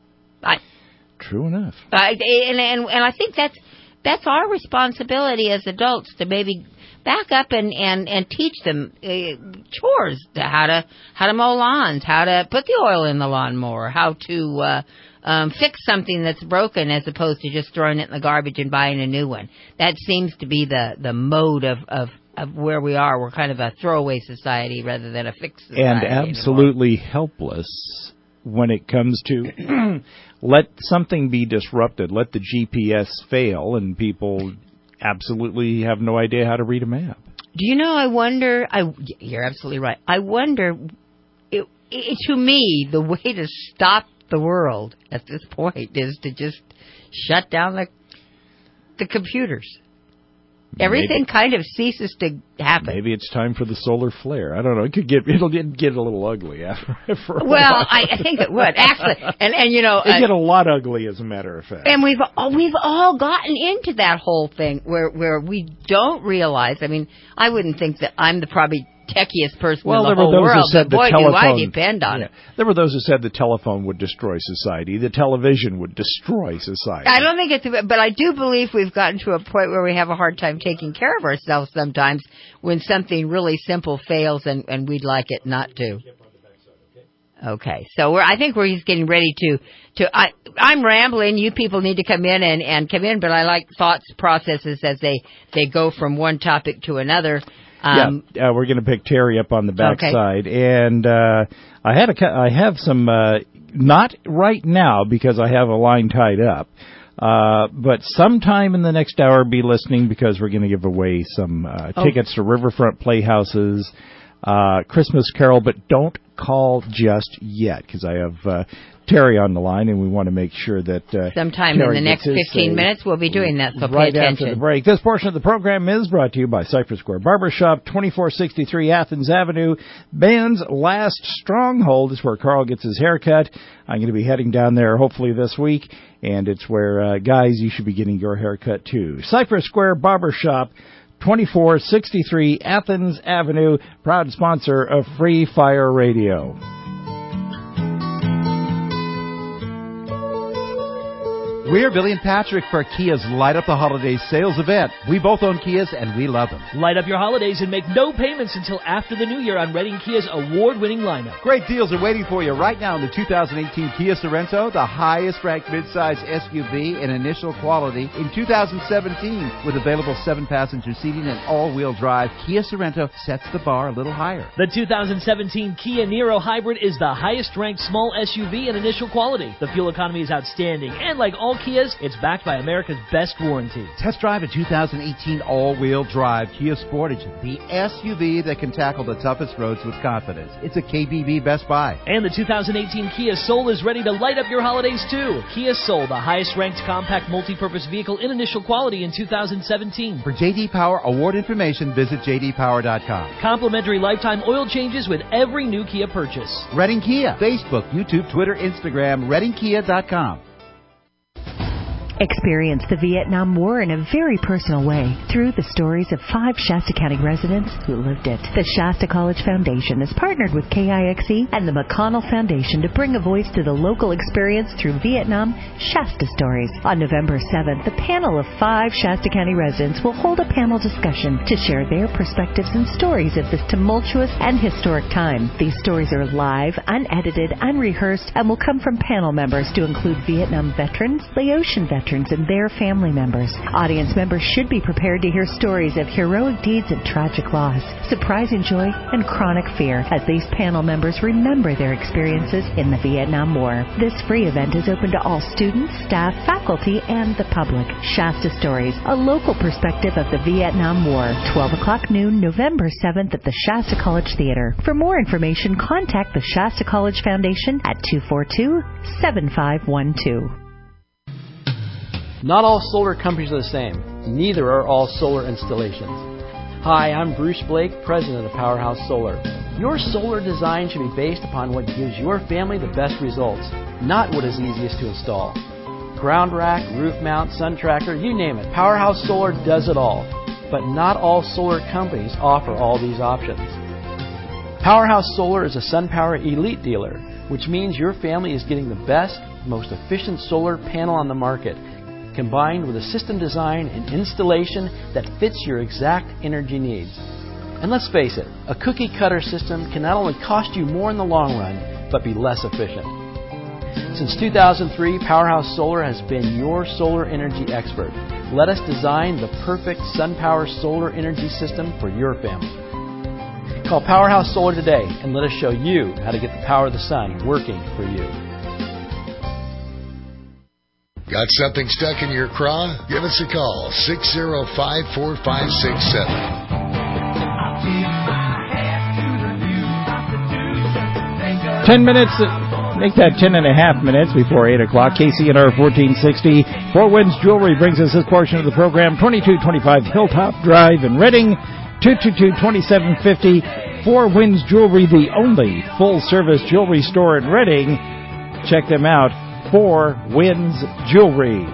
I, True enough. I, and, and, and I think that's that's our responsibility as adults to maybe back up and, and, and teach them uh, chores, to how to how to mow lawns, how to put the oil in the lawnmower, how to uh, um, fix something that's broken as opposed to just throwing it in the garbage and buying a new one. That seems to be the, the mode of, of of where we are. We're kind of a throwaway society rather than a fixed society. And absolutely anymore. helpless when it comes to let something be disrupted, let the G P S fail, and people absolutely have no idea how to read a map. Do you know, I wonder, I, you're absolutely right, I wonder, it, it, to me, the way to stop the world at this point is to just shut down the, the computers. Everything maybe, kind of ceases to happen. Maybe it's time for the solar flare. I don't know. It could get it'll get, get a little ugly after. For a well, while. I, I think it would actually, and and you know, it uh, get a lot ugly as a matter of fact. And we've we've all gotten into that whole thing where where we don't realize. I mean, I wouldn't think that I'm the probably techiest person well, in the whole world, but boy, telephone, do I depend on yeah. it. There were those who said the telephone would destroy society, the television would destroy society. I don't think it's, but I do believe we've gotten to a point where we have a hard time taking care of ourselves sometimes when something really simple fails and, and we'd like it not to. Okay, so we're, I think we're just getting ready to, to I, I'm rambling, you people need to come in and, and come in, but I like thoughts, processes as they, they go from one topic to another. Um, yeah, uh, we're going to pick Terry up on the backside, okay. and uh, I had a, I have some, uh, not right now because I have a line tied up, uh, but sometime in the next hour be listening because we're going to give away some uh, oh. tickets to Riverfront Playhouse's uh, Christmas Carol, but don't call just yet because I have uh, Terry on the line, and we want to make sure that uh, sometime Terry in the next fifteen say, minutes we'll be doing that, so right pay attention. After the break. This portion of the program is brought to you by Cypress Square Barbershop, twenty-four sixty-three Athens Avenue. Ben's last stronghold is where Carl gets his haircut. I'm going to be heading down there hopefully this week, and it's where, uh, guys, you should be getting your haircut too. Cypress Square Barbershop, twenty-four sixty-three Athens Avenue, proud sponsor of Free Fire Radio. We're Billy and Patrick for Kia's Light Up the Holidays sales event. We both own Kias and we love them. Light up your holidays and make no payments until after the new year on Redding Kia's award-winning lineup. Great deals are waiting for you right now in the two thousand eighteen Kia Sorento, the highest-ranked midsize S U V in initial quality in two thousand seventeen. With available seven-passenger seating and all-wheel drive, Kia Sorento sets the bar a little higher. The two thousand seventeen Kia Niro Hybrid is the highest-ranked small S U V in initial quality. The fuel economy is outstanding, and like all Kias, it's backed by America's best warranty. Test drive a two thousand eighteen all-wheel drive Kia Sportage, the S U V that can tackle the toughest roads with confidence. It's a K B B Best Buy. And the two thousand eighteen Kia Soul is ready to light up your holidays too. Kia Soul, the highest-ranked compact multi-purpose vehicle in initial quality in two thousand seventeen. For J D Power award information, visit j d power dot com. Complimentary lifetime oil changes with every new Kia purchase. Redding Kia, Facebook, YouTube, Twitter, Instagram, redding kia dot com. Experience the Vietnam War in a very personal way through the stories of five Shasta County residents who lived it. The Shasta College Foundation has partnered with K I X E and the McConnell Foundation to bring a voice to the local experience through Vietnam Shasta Stories. On November seventh, the panel of five Shasta County residents will hold a panel discussion to share their perspectives and stories of this tumultuous and historic time. These stories are live, unedited, unrehearsed, and will come from panel members to include Vietnam veterans, Laotian veterans, and their family members. Audience members should be prepared to hear stories of heroic deeds and tragic loss, surprising joy, and chronic fear as these panel members remember their experiences in the Vietnam War. This free event is open to all students, staff, faculty, and the public. Shasta Stories, a local perspective of the Vietnam War. twelve o'clock noon, November seventh at the Shasta College Theater. For more information, contact the Shasta College Foundation at two four two, seven five one two. Not all solar companies are the same. Neither are all solar installations. Hi, I'm Bruce Blake, president of Powerhouse Solar. Your solar design should be based upon what gives your family the best results, not what is easiest to install. Ground rack, roof mount, sun tracker, you name it. Powerhouse Solar does it all. But not all solar companies offer all these options. Powerhouse Solar is a SunPower Elite dealer, which means your family is getting the best, most efficient solar panel on the market, combined with a system design and installation that fits your exact energy needs. And let's face it, a cookie-cutter system can not only cost you more in the long run, but be less efficient. Since two thousand three, Powerhouse Solar has been your solar energy expert. Let us design the perfect SunPower solar energy system for your family. Call Powerhouse Solar today and let us show you how to get the power of the sun working for you. Got something stuck in your craw? Give us a call, six oh five, four five six seven. Ten minutes, make that ten and a half minutes before eight o'clock. K C N R fourteen sixty. Four Winds Jewelry brings us this portion of the program. twenty-two twenty-five Hilltop Drive in Reading. two two two, two seven five zero. Four Winds Jewelry, the only full-service jewelry store in Reading. Check them out. Four Winds Jewelry.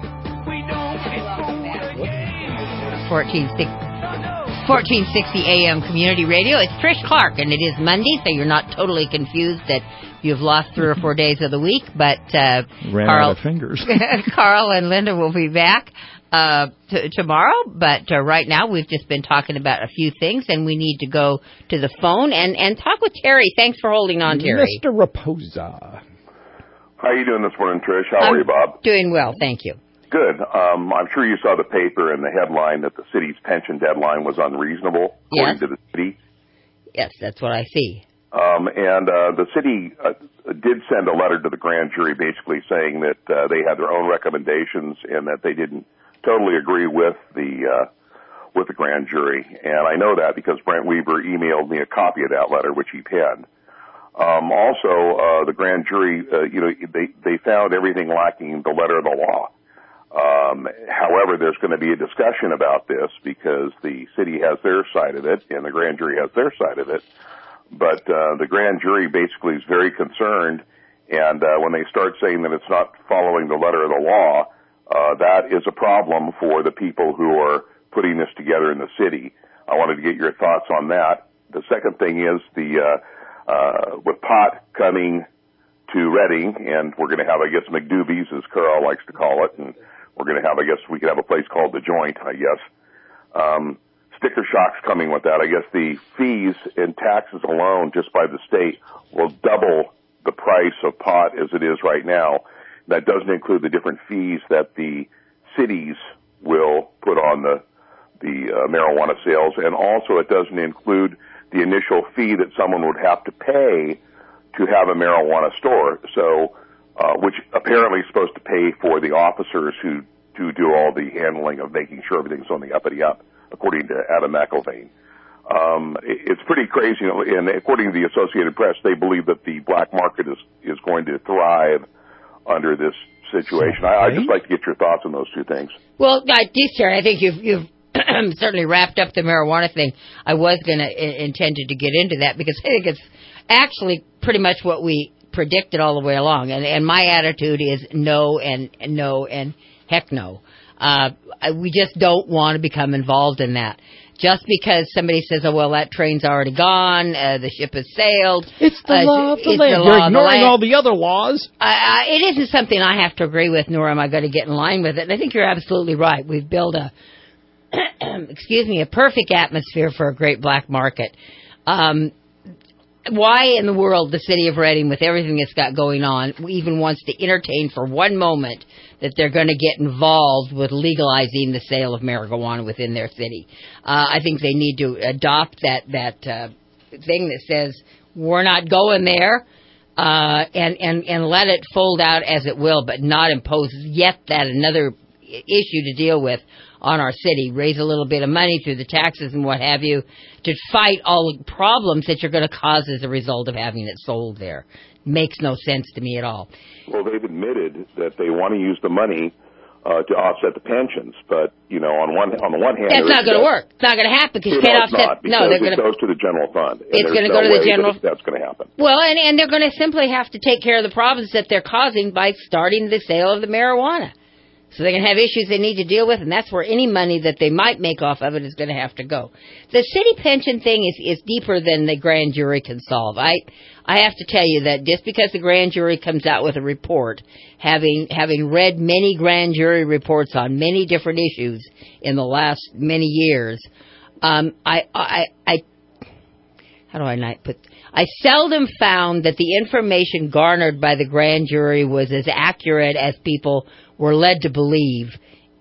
fourteen sixty A M Community Radio. It's Trish Clark, and it is Monday, so you're not totally confused that you've lost three or four days of the week. But uh, Ran Carl, out of fingers. Carl and Linda will be back uh, t- tomorrow. But uh, right now, we've just been talking about a few things, and we need to go to the phone and, and talk with Terry. Thanks for holding on, Terry. Mister Raposa. How are you doing this morning, Trish? How I'm are you, Bob? Doing well, thank you. Good. Um, I'm sure you saw the paper and the headline that the city's pension deadline was unreasonable, according Yes. to the city. Yes, that's what I see. Um, and uh, the city uh, did send a letter to the grand jury basically saying that uh, they had their own recommendations and that they didn't totally agree with the uh, with the grand jury. And I know that because Brent Weaver emailed me a copy of that letter, which he penned. Um, also, uh, the grand jury, uh, you know, they, they found everything lacking the letter of the law. Um, however, there's going to be a discussion about this because the city has their side of it and the grand jury has their side of it. But uh, the grand jury basically is very concerned, and uh, when they start saying that it's not following the letter of the law, uh, that is a problem for the people who are putting this together in the city. I wanted to get your thoughts on that. The second thing is the uh, uh, with pot coming to Reading, and we're going to have, I guess, McDoobie's, as Carl likes to call it, and we're going to have, I guess, we could have a place called The Joint, I guess. Um, sticker shock's coming with that. I guess the fees and taxes alone, just by the state, will double the price of pot as it is right now. That doesn't include the different fees that the cities will put on the the uh, marijuana sales, and also it doesn't include the initial fee that someone would have to pay to have a marijuana store. So, uh, which apparently is supposed to pay for the officers who to do all the handling of making sure everything's on the uppity up, according to Adam McIlvain. Um, it's pretty crazy, you know, and according to the Associated Press, they believe that the black market is, is going to thrive under this situation. I, I'd just like to get your thoughts on those two things. Well, uh, Terry, I think you've, you've certainly wrapped up the marijuana thing. I was going to uh, intended to get into that because I think it's actually pretty much what we predicted all the way along. And, and my attitude is no and, and no and heck no. Uh, we just don't want to become involved in that. Just because somebody says, oh, well, that train's already gone, uh, the ship has sailed. It's the uh, law of the it's land. The You're law ignoring of the land. all the other laws. Uh, uh, it isn't something I have to agree with, nor am I going to get in line with it. And I think you're absolutely right. We've built a, excuse me, a perfect atmosphere for a great black market. Um, why in the world the city of Reading, with everything it's got going on, even wants to entertain for one moment that they're going to get involved with legalizing the sale of marijuana within their city? Uh, I think they need to adopt that that uh, thing that says we're not going there, uh, and and and let it fold out as it will, but not impose yet that another issue to deal with on our city. Raise a little bit of money through the taxes and what have you to fight all the problems that you're going to cause as a result of having it sold there. Makes no sense to me at all. Well, they've admitted that they want to use the money uh, to offset the pensions, but you know, on one on the one hand, that's not going to work. It's not going to happen because you can't offset. No, they're going to. It goes to the general fund. It's going to go to the general. That that's going to happen. Well, and and they're going to simply have to take care of the problems that they're causing by starting the sale of the marijuana. So they're going to have issues they need to deal with, and that's where any money that they might make off of it is going to have to go. The city pension thing is, is deeper than the grand jury can solve. I I have to tell you that just because the grand jury comes out with a report, having having read many grand jury reports on many different issues in the last many years, um, I I I how do I not put? I seldom found that the information garnered by the grand jury was as accurate as people were led to believe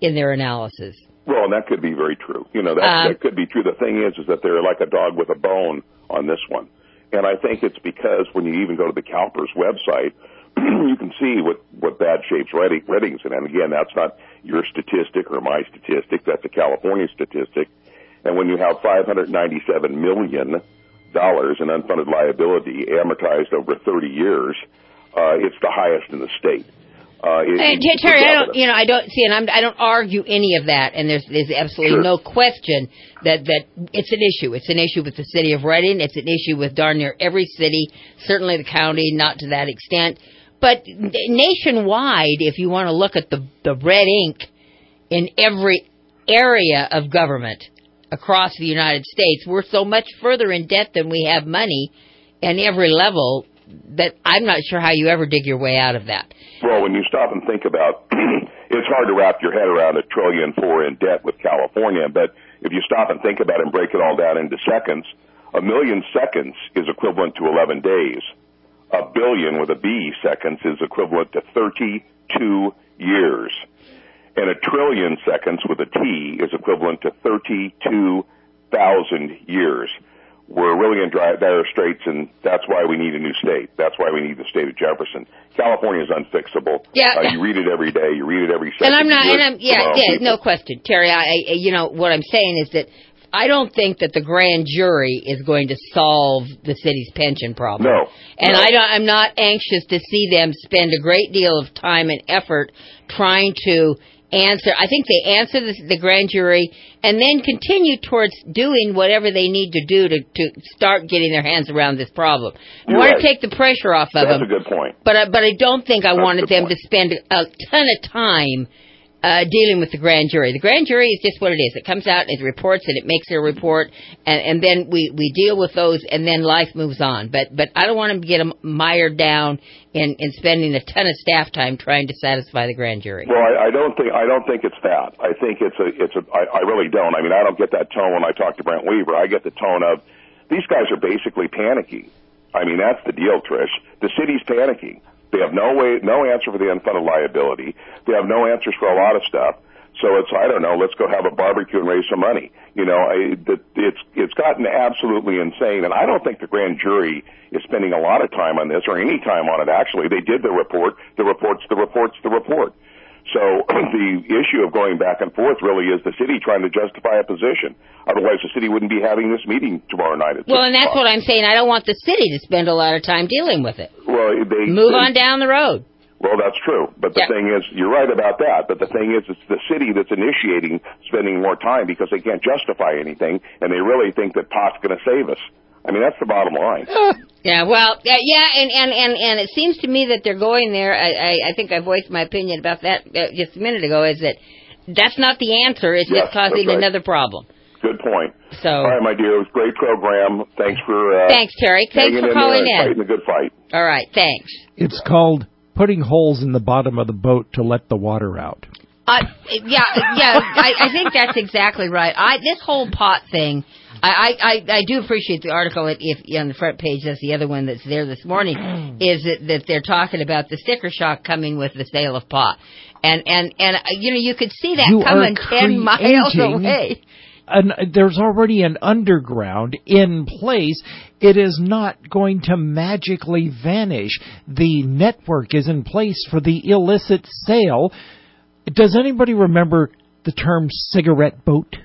in their analysis. Well, and that could be very true. You know, that, Um, that could be true. The thing is, is that they're like a dog with a bone on this one. And I think it's because when you even go to the CalPERS website, you can see what, what bad shapes Redding, Redding's in. And again, that's not your statistic or my statistic. That's a California statistic. And when you have five hundred ninety-seven million dollars in unfunded liability amortized over thirty years, uh, it's the highest in the state. Uh, it, and it's Terry, I don't, evidence. you know, I don't see, and I'm, I don't argue any of that, and there's, there's absolutely Sure. no question that, that it's an issue. It's an issue with the city of Redding. It's an issue with darn near every city, certainly the county, not to that extent. But nationwide, if you want to look at the, the red ink in every area of government across the United States, we're so much further in debt than we have money in every level that I'm not sure how you ever dig your way out of that. Well, when you stop and think about, it's hard to wrap your head around a trillion four in debt with California, but if you stop and think about it and break it all down into seconds, a million seconds is equivalent to eleven days. A billion with a B seconds is equivalent to thirty-two years. And a trillion seconds with a T is equivalent to thirty-two thousand years. We're really in dry, dire straits, and that's why we need a new state. That's why we need the state of Jefferson. California is unfixable. Yeah. Uh, you read it every day. You read it every second. And I'm not, You and hear I'm, it yeah, from our own yeah, people. no question. Terry, I, I, you know, what I'm saying is that I don't think that the grand jury is going to solve the city's pension problem. No. And no. I don't, I'm not anxious to see them spend a great deal of time and effort trying to answer. I think they answer the, the grand jury and then continue towards doing whatever they need to do to, to start getting their hands around this problem. I You're want right. to take the pressure off of That's them. a good point. But I, but I don't think I That's a wanted good them point. to spend a ton of time uh, dealing with the grand jury. The grand jury is just what it is. It comes out, it reports, and it makes their report, and, and then we, we deal with those, and then life moves on. But but I don't want them to get them mired down in, in spending a ton of staff time trying to satisfy the grand jury. Well, I, I don't think I don't think it's that. I think it's a it's a. I, I really don't. I mean, I don't get that tone when I talk to Brent Weaver. I get the tone of these guys are basically panicking. I mean, that's the deal, Trish. The city's panicking. They have no way, no answer for the unfunded liability. They have no answers for a lot of stuff. So it's, I don't know, let's go have a barbecue and raise some money. You know, I, it's, it's gotten absolutely insane. And I don't think the grand jury is spending a lot of time on this or any time on it, actually. They did the report. The report's the report's the report. So the issue of going back and forth really is the city trying to justify a position. Otherwise, the city wouldn't be having this meeting tomorrow night. At Well, and that's what I'm saying. I don't want the city to spend a lot of time dealing with it. Well, they Move they, on down the road. Well, that's true. But the Yep. thing is, you're right about that. But the thing is, it's the city that's initiating spending more time because they can't justify anything, and they really think that pot's going to save us. I mean, that's the bottom line. Yeah, well, yeah, yeah, and, and, and, and it seems to me that they're going there. I, I, I think I voiced my opinion about that uh, just a minute ago, is that that's not the answer. It's Yes, just causing that's right. another problem. Good point. So, All right, my dear, it was a great program. Thanks for uh, thanks, Terry. Thanks hanging for in calling there and in. fighting a good fight. All right, thanks. It's called putting holes in the bottom of the boat to let the water out. Uh, yeah, yeah, I, I think that's exactly right. I this whole pot thing, I, I, I do appreciate the article if, if on the front page. That's the other one that's there this morning. Is that, that they're talking about the sticker shock coming with the sale of pot, and and and uh, you know you could see that You coming are ten miles creating away. An, there's already an underground in place. It is not going to magically vanish. The network is in place for the illicit sale. Does anybody remember the term cigarette boat?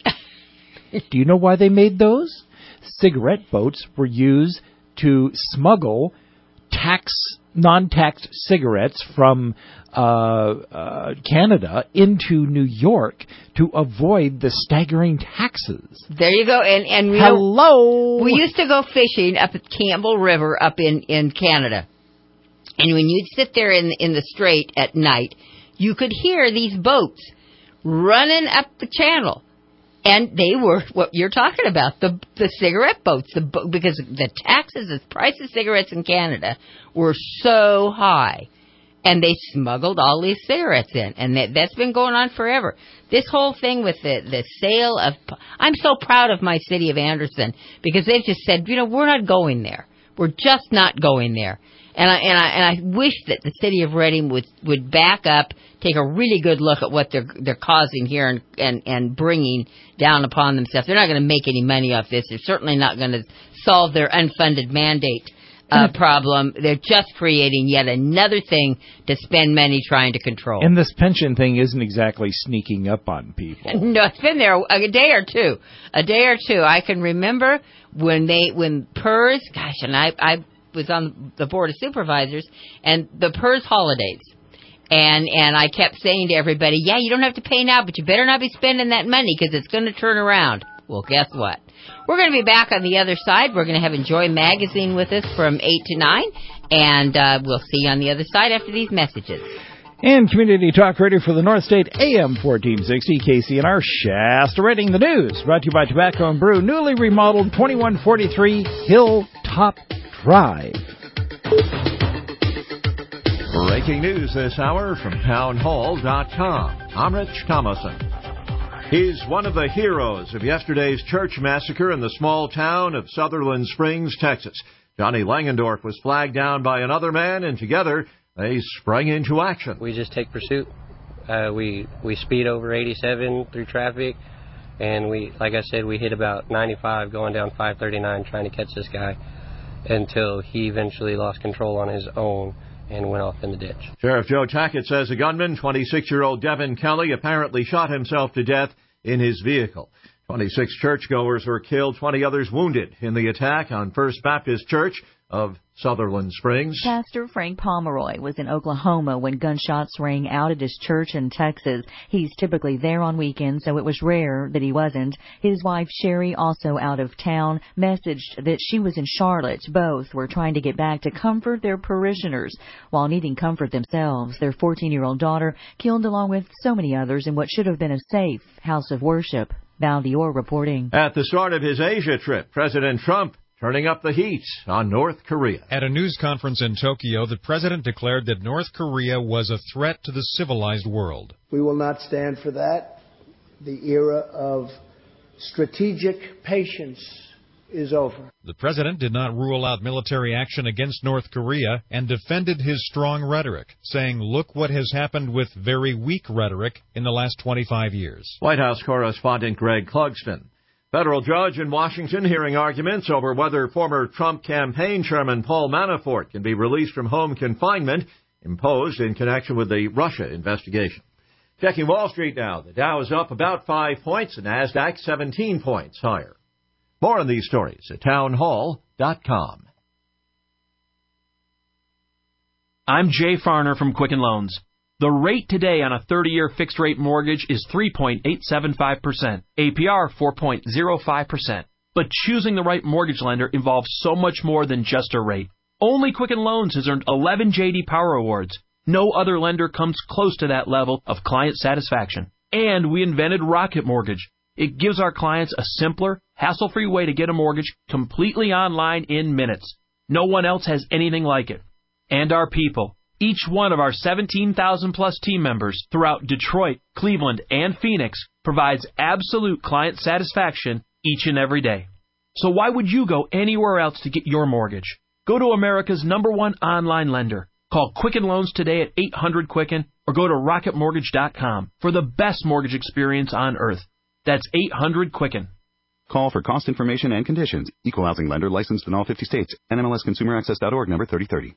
Do you know why they made those? Cigarette boats were used to smuggle tax, non-taxed cigarettes from uh, uh, Canada into New York to avoid the staggering taxes. There you go. And and you Hello. know, we used to go fishing up at Campbell River up in, in Canada, and when you'd sit there in in the strait at night, you could hear these boats running up the channel. And they were what you're talking about, the the cigarette boats, the bo- because the taxes, the price of cigarettes in Canada were so high, and they smuggled all these cigarettes in, and that, that's been going on forever. This whole thing with the the sale of, I'm so proud of my city of Anderson because they've just said, you know, we're not going there, we're just not going there. And I, and I, and I wish that the city of Reading would, would back up, take a really good look at what they're, they're causing here and, and, and bringing down upon themselves. They're not going to make any money off this. They're certainly not going to solve their unfunded mandate uh, problem. They're just creating yet another thing to spend money trying to control. And this pension thing isn't exactly sneaking up on people. No, it's been there a day or two. A day or two. I can remember when they, when P E R S, gosh, and I, I, was on the board of supervisors, and the P E R S holidays, and and I kept saying to everybody, yeah, you don't have to pay now, but you better not be spending that money because it's going to turn around. Well, guess what? We're going to be back on the other side. We're going to have Enjoy Magazine with us from eight to nine, and uh, we'll see you on the other side after these messages. And Community Talk Radio for the North State, A M fourteen sixty, K C N R, Shasta Reading the News. Brought to you by Tobacco and Brew, newly remodeled twenty-one forty-three Hilltop Drive. Breaking news this hour from town hall dot com. I'm Rich Thomason. He's one of the heroes of yesterday's church massacre in the small town of Sutherland Springs, Texas. Johnny Langendorf was flagged down by another man, and together they sprang into action. We just take pursuit. Uh, we we speed over eighty-seven through traffic, and we, like I said, we hit about ninety-five going down five thirty-nine trying to catch this guy until he eventually lost control on his own and went off in the ditch. Sheriff Joe Tackett says a gunman, twenty-six-year-old Devin Kelly, apparently shot himself to death in his vehicle. twenty-six churchgoers were killed, twenty others wounded in the attack on First Baptist Church of Sutherland Springs. Pastor Frank Pomeroy was in Oklahoma when gunshots rang out at his church in Texas. He's typically there on weekends, so it was rare that he wasn't. His wife Sherry, also out of town, messaged that she was in Charlotte. Both were trying to get back to comfort their parishioners while needing comfort themselves. Their fourteen-year-old daughter killed along with so many others in what should have been a safe house of worship. Val Dior reporting. At the start of his Asia trip, President Trump turning up the heat on North Korea. At a news conference in Tokyo, the president declared that North Korea was a threat to the civilized world. We will not stand for that. The era of strategic patience is over. The president did not rule out military action against North Korea and defended his strong rhetoric, saying, look what has happened with very weak rhetoric in the last twenty-five years. White House correspondent Greg Clugston. Federal judge in Washington hearing arguments over whether former Trump campaign chairman Paul Manafort can be released from home confinement imposed in connection with the Russia investigation. Checking Wall Street now. The Dow is up about five points, the NASDAQ seventeen points higher. More on these stories at town hall dot com. I'm Jay Farner from Quicken Loans. The rate today on a thirty-year fixed-rate mortgage is three point eight seven five percent, A P R four point zero five percent. But choosing the right mortgage lender involves so much more than just a rate. Only Quicken Loans has earned eleven J D Power Awards. No other lender comes close to that level of client satisfaction. And we invented Rocket Mortgage. It gives our clients a simpler, hassle-free way to get a mortgage completely online in minutes. No one else has anything like it. And our people. Each one of our seventeen thousand plus team members throughout Detroit, Cleveland, and Phoenix provides absolute client satisfaction each and every day. So why would you go anywhere else to get your mortgage? Go to America's number one online lender. Call Quicken Loans today at eight hundred Quicken or go to rocket mortgage dot com for the best mortgage experience on earth. That's eight hundred Quicken. Call for cost information and conditions. Equal housing lender licensed in all fifty states. N M L S consumer access dot org number thirty thirty.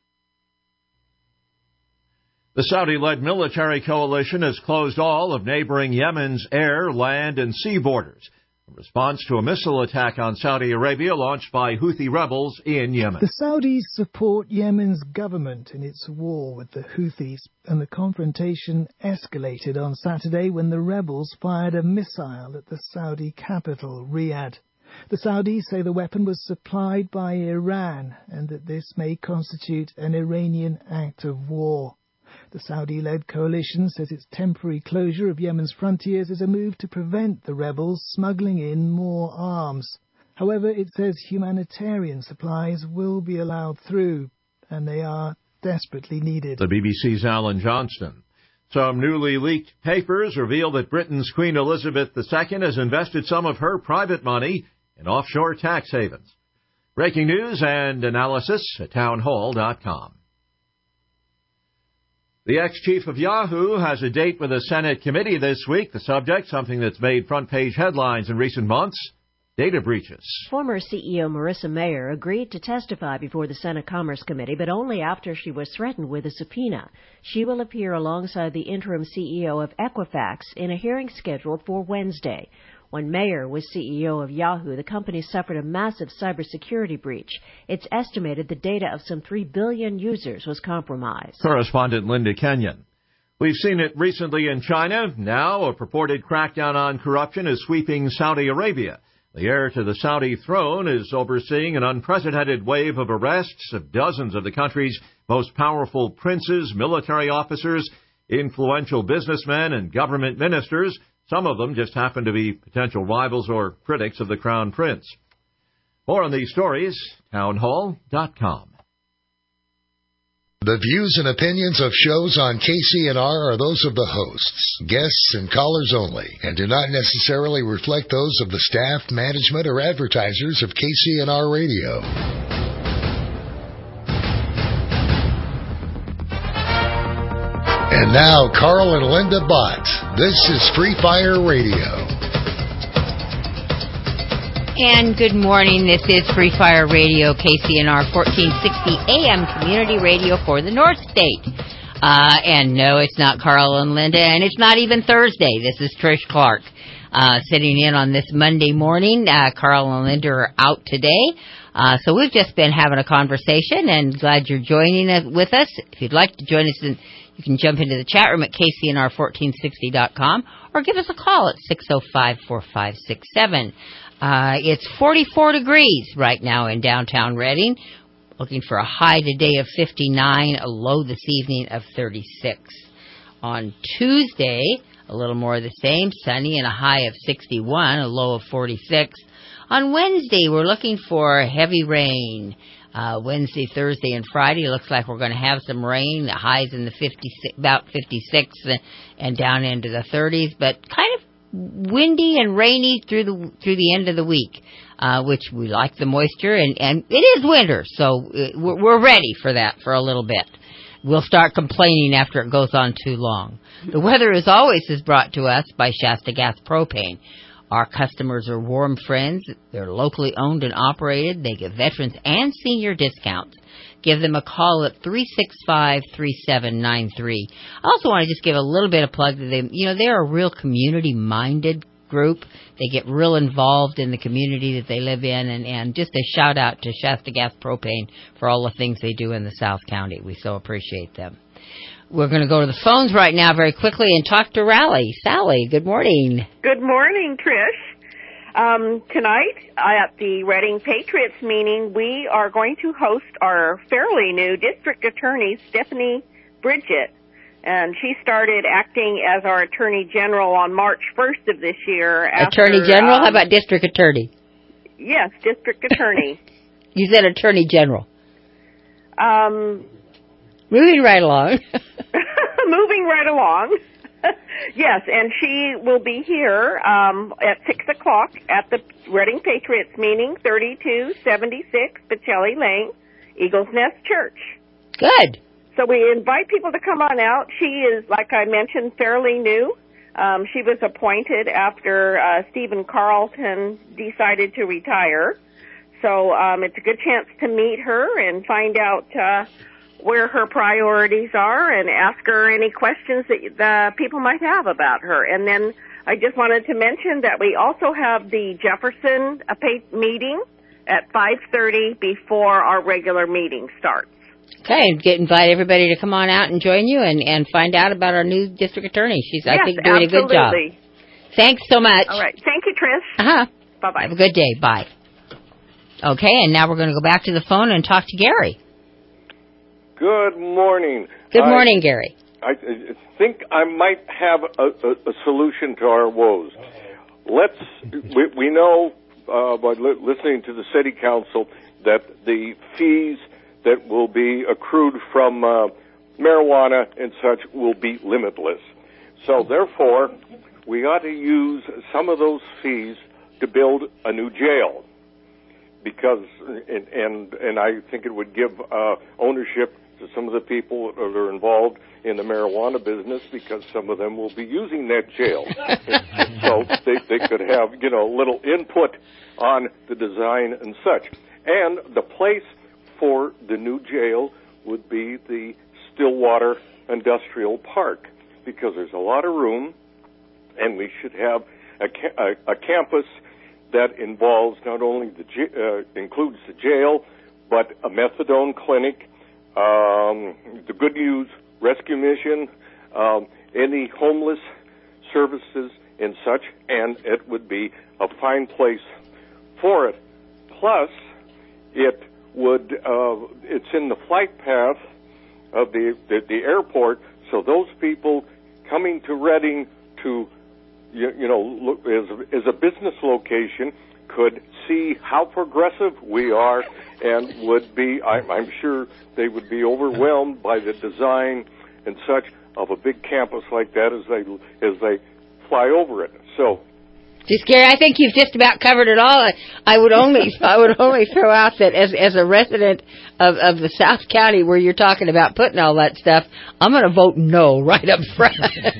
The Saudi-led military coalition has closed all of neighboring Yemen's air, land, and sea borders in response to a missile attack on Saudi Arabia launched by Houthi rebels in Yemen. The Saudis support Yemen's government in its war with the Houthis, and the confrontation escalated on Saturday when the rebels fired a missile at the Saudi capital, Riyadh. The Saudis say the weapon was supplied by Iran and that this may constitute an Iranian act of war. The Saudi-led coalition says its temporary closure of Yemen's frontiers is a move to prevent the rebels smuggling in more arms. However, it says humanitarian supplies will be allowed through, and they are desperately needed. The B B C's Alan Johnston. Some newly leaked papers reveal that Britain's Queen Elizabeth the Second has invested some of her private money in offshore tax havens. Breaking news and analysis at town hall dot com. The ex-chief of Yahoo has a date with a Senate committee this week. The subject, something that's made front-page headlines in recent months, data breaches. Former C E O Marissa Mayer agreed to testify before the Senate Commerce Committee, but only after she was threatened with a subpoena. She will appear alongside the interim C E O of Equifax in a hearing scheduled for Wednesday. When Mayer was C E O of Yahoo, the company suffered a massive cybersecurity breach. It's estimated the data of some three billion users was compromised. Correspondent Linda Kenyon. We've seen it recently in China. Now a purported crackdown on corruption is sweeping Saudi Arabia. The heir to the Saudi throne is overseeing an unprecedented wave of arrests of dozens of the country's most powerful princes, military officers, influential businessmen, and government ministers. Some of them just happen to be potential rivals or critics of the Crown Prince. More on these stories, townhall dot com. The views and opinions of shows on K C N R are those of the hosts, guests, and callers only, and do not necessarily reflect those of the staff, management, or advertisers of K C N R Radio. And now, Carl and Linda Bott. This is Free Fire Radio. And good morning. This is Free Fire Radio, K C N R fourteen sixty A M Community Radio for the North State. Uh, and no, it's not Carl and Linda, and it's not even Thursday. This is Trish Clark uh, sitting in on this Monday morning. Uh, Carl and Linda are out today. Uh, so we've just been having a conversation, and glad you're joining us, with us. If you'd like to join us, in, you can jump into the chat room at K C N R fourteen sixty dot com or give us a call at six oh five, four five six seven. Uh, it's forty-four degrees right now in downtown Reading. Looking for a high today of fifty-nine, a low this evening of thirty-six. On Tuesday, a little more of the same, sunny and a high of sixty-one, a low of forty-six. On Wednesday, we're looking for heavy rain. Uh, Wednesday, Thursday, and Friday, it looks like we're going to have some rain. The highs in the fifty, about fifty-six and down into the thirties, but kind of windy and rainy through the through the end of the week, uh, which we like the moisture, and, and it is winter, so we're, we're ready for that for a little bit. We'll start complaining after it goes on too long. The weather, as always, is brought to us by Shasta Gas Propane. Our customers are warm friends. They're locally owned and operated. They give veterans and senior discounts. Give them a call at three six five, three seven nine three. I also want to just give a little bit of plug to them. You know, they're a real community-minded group. They get real involved in the community that they live in, and, and just a shout-out to Shasta Gas Propane for all the things they do in the South County. We so appreciate them. We're going to go to the phones right now very quickly and talk to Raleigh. Sally, good morning. Good morning, Trish. Um, tonight at the Reading Patriots meeting, we are going to host our fairly new district attorney, Stephanie Bridget. And she started acting as our Attorney General on March first of this year. After, Attorney General? Um, How about District Attorney? Yes, District Attorney. You said Attorney General. Um, Moving right along. Moving right along. Yes, and she will be here um, at six o'clock at the Reading Patriots meeting, thirty-two seventy-six Pacelli Lane, Eagles Nest Church. Good. So we invite people to come on out. She is, like I mentioned, fairly new. Um, she was appointed after uh, Stephen Carlton decided to retire. So um, it's a good chance to meet her and find out uh, where her priorities are and ask her any questions that the people might have about her. And then I just wanted to mention that we also have the Jefferson meeting at five thirty before our regular meeting starts. Okay, and get invite everybody to come on out and join you and, and find out about our new district attorney. She's, yes, I think, doing absolutely. a good job. Thanks so much. All right. Thank you, Trish. Uh-huh. Bye-bye. Have a good day. Bye. Okay, and now we're going to go back to the phone and talk to Gary. Good morning. Good morning, I, Gary. I think I might have a, a, a solution to our woes. Let's, we, we know uh, by li- listening to the city council that the fees that will be accrued from uh, marijuana and such will be limitless. So therefore, we ought to use some of those fees to build a new jail. Because, and, and, and I think it would give uh, ownership to some of the people that are involved in the marijuana business, because some of them will be using that jail. So they, they could have, you know, little input on the design and such. And the place for the new jail would be the Stillwater Industrial Park, because there's a lot of room, and we should have a, a, a campus that involves not only the uh, includes the jail, but a methadone clinic, um, the Good News Rescue Mission, um, any homeless services and such, and it would be a fine place for it. Plus, it would uh, it's in the flight path of the, the the airport, so those people coming to Reading to you, you know look, as as a business location could see how progressive we are, and would be I'm, I'm sure they would be overwhelmed by the design and such of a big campus like that as they as they fly over it. So. Just Gary, I think you've just about covered it all. I, I would only I would only throw out that as as a resident of, of the South County where you're talking about putting all that stuff, I'm going to vote no right up front.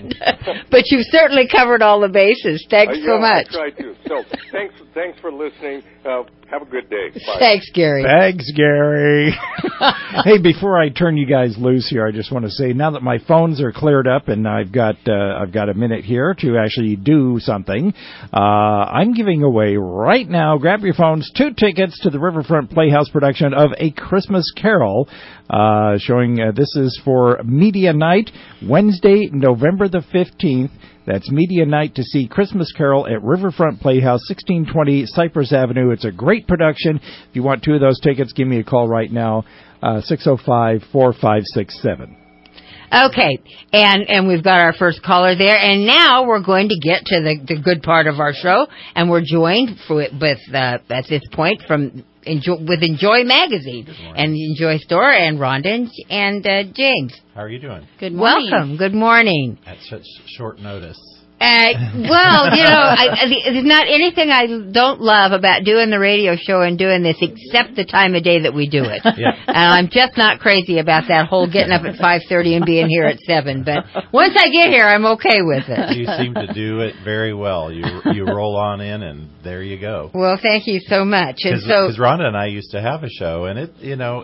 But you've certainly covered all the bases. Thanks uh, yeah, so much. I tried to. So thanks thanks for listening. Uh, have a good day. Bye. Thanks, Gary. Thanks, Gary. Hey, before I turn you guys loose here, I just want to say now that my phones are cleared up and I've got uh, I've got a minute here to actually do something. Uh, I'm giving away right now, grab your phones, two tickets to the Riverfront Playhouse production of A Christmas Carol, uh, showing uh, this is for Media Night, Wednesday, November the fifteenth. That's Media Night to see Christmas Carol at Riverfront Playhouse, sixteen twenty Cypress Avenue. It's a great production. If you want two of those tickets, give me a call right now, uh, six oh five, four five six seven. Okay, and and we've got our first caller there, and now we're going to get to the, the good part of our show, and we're joined for, with uh, at this point from Enjoy, with Enjoy Magazine and Enjoy Store, and Rhonda and, and uh, James. How are you doing? Good morning. Welcome. Good morning. At such short notice. Uh, well, you know, I, I, there's not anything I don't love about doing the radio show and doing this except the time of day that we do it. Yeah. And I'm just not crazy about that whole getting up at five thirty and being here at seven. But once I get here, I'm okay with it. You seem to do it very well. You you roll on in, and there you go. Well, thank you so much. And so, because Rhonda and I used to have a show, and it, you know,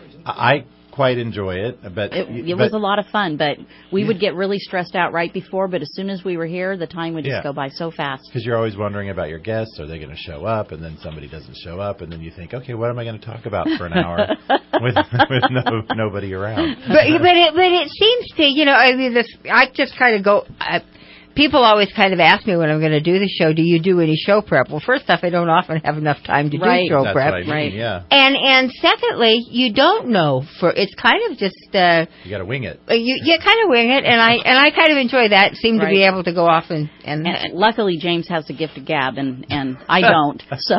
I quite enjoy it, but it, it but, was a lot of fun. But we yeah. would get really stressed out right before. But as soon as we were here, the time would just yeah. go by so fast. Because you're always wondering about your guests. Are they going to show up? And then somebody doesn't show up, and then you think, okay, what am I going to talk about for an hour with with no, nobody around? But but it but it seems to you know I mean this I just kind of go. I, People always kind of ask me when I'm going to do the show, do you do any show prep? Well, first off, I don't often have enough time to right. do show That's prep. What I mean, right. Yeah. And and secondly, you don't know for it's kind of just uh you got to wing it. You you kind of wing it, and I and I kind of enjoy that. Seem right. to be able to go off and, and and luckily James has the gift of gab, and and I don't. So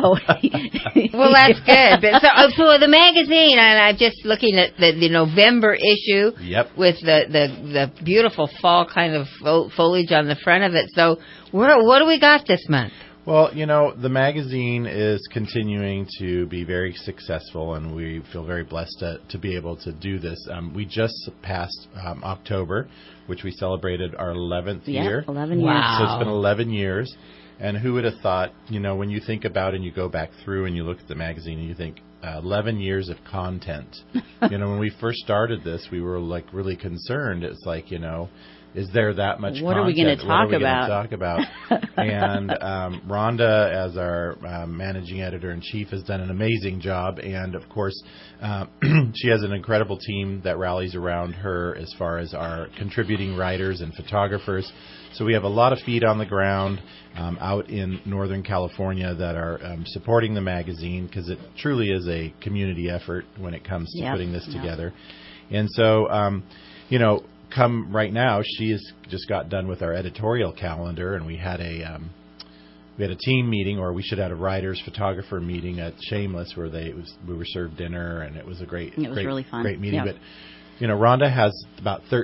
well, that's good. But so so the magazine, and I'm just looking at the, the November issue. Yep. With the, the the beautiful fall kind of foliage on the front of it. So. What, what do we got this month? Well, you know, the magazine is continuing to be very successful, and we feel very blessed to, to be able to do this. Um, we just passed um, October, which we celebrated our eleventh yeah, year. eleven years. Wow. So it's been eleven years. And who would have thought, you know, when you think about it and you go back through and you look at the magazine and you think, uh, eleven years of content. You know, when we first started this, we were, like, really concerned. It's like, you know, is there that much what content? Are we going to talk what are we about? Talk about? And um, Rhonda, as our uh, managing editor-in-chief, has done an amazing job. And, of course, uh, she has an incredible team that rallies around her as far as our contributing writers and photographers. So we have a lot of feet on the ground um, out in Northern California that are um, supporting the magazine, because it truly is a community effort when it comes to yep. putting this yep. together. And so, um, you know, come right now, she has just got done with our editorial calendar, and we had a um, we had a team meeting, or we should have a writers photographer meeting at Shameless, where they it was we were served dinner, and it was a great it was great, really fun. great meeting. Yep. But you know, Rhonda has about thir-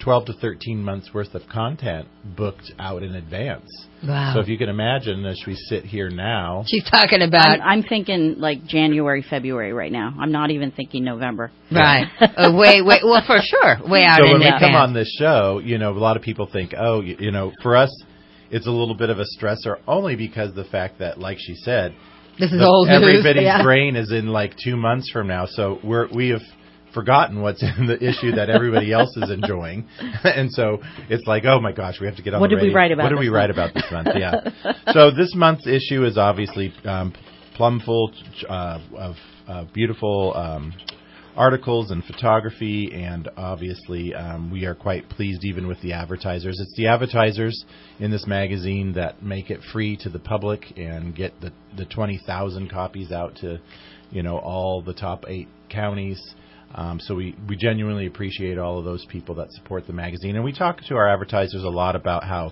twelve to thirteen months worth of content booked out in advance. Wow. So if you can imagine, as we sit here now... She's talking about... I'm, I'm thinking like January, February right now. I'm not even thinking November. Right. uh, way, way, well, for sure. Way out so in when we advance. come on this show, you know, a lot of people think, oh, you, you know, for us, it's a little bit of a stressor only because of the fact that, like she said... This is the, old news. Everybody's yeah. brain is in like two months from now. So we're, we have... forgotten what's in the issue that everybody else is enjoying, and so it's like, oh my gosh, we have to get on. What the did radio. we write about? What did we month? write about this month? Yeah. So this month's issue is obviously um, plumb full uh, of uh, beautiful um, articles and photography, and obviously um, we are quite pleased even with the advertisers. It's the advertisers in this magazine that make it free to the public and get the the twenty thousand copies out to, you know, all the top eight counties. Um, so we, we genuinely appreciate all of those people that support the magazine. And we talk to our advertisers a lot about how,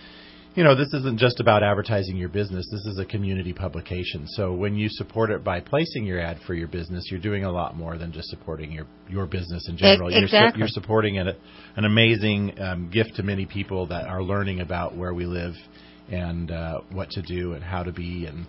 you know, this isn't just about advertising your business. This is a community publication. So when you support it by placing your ad for your business, you're doing a lot more than just supporting your, your business in general. Exactly. You're, su- you're supporting an, an amazing um, gift to many people that are learning about where we live and uh, what to do and how to be and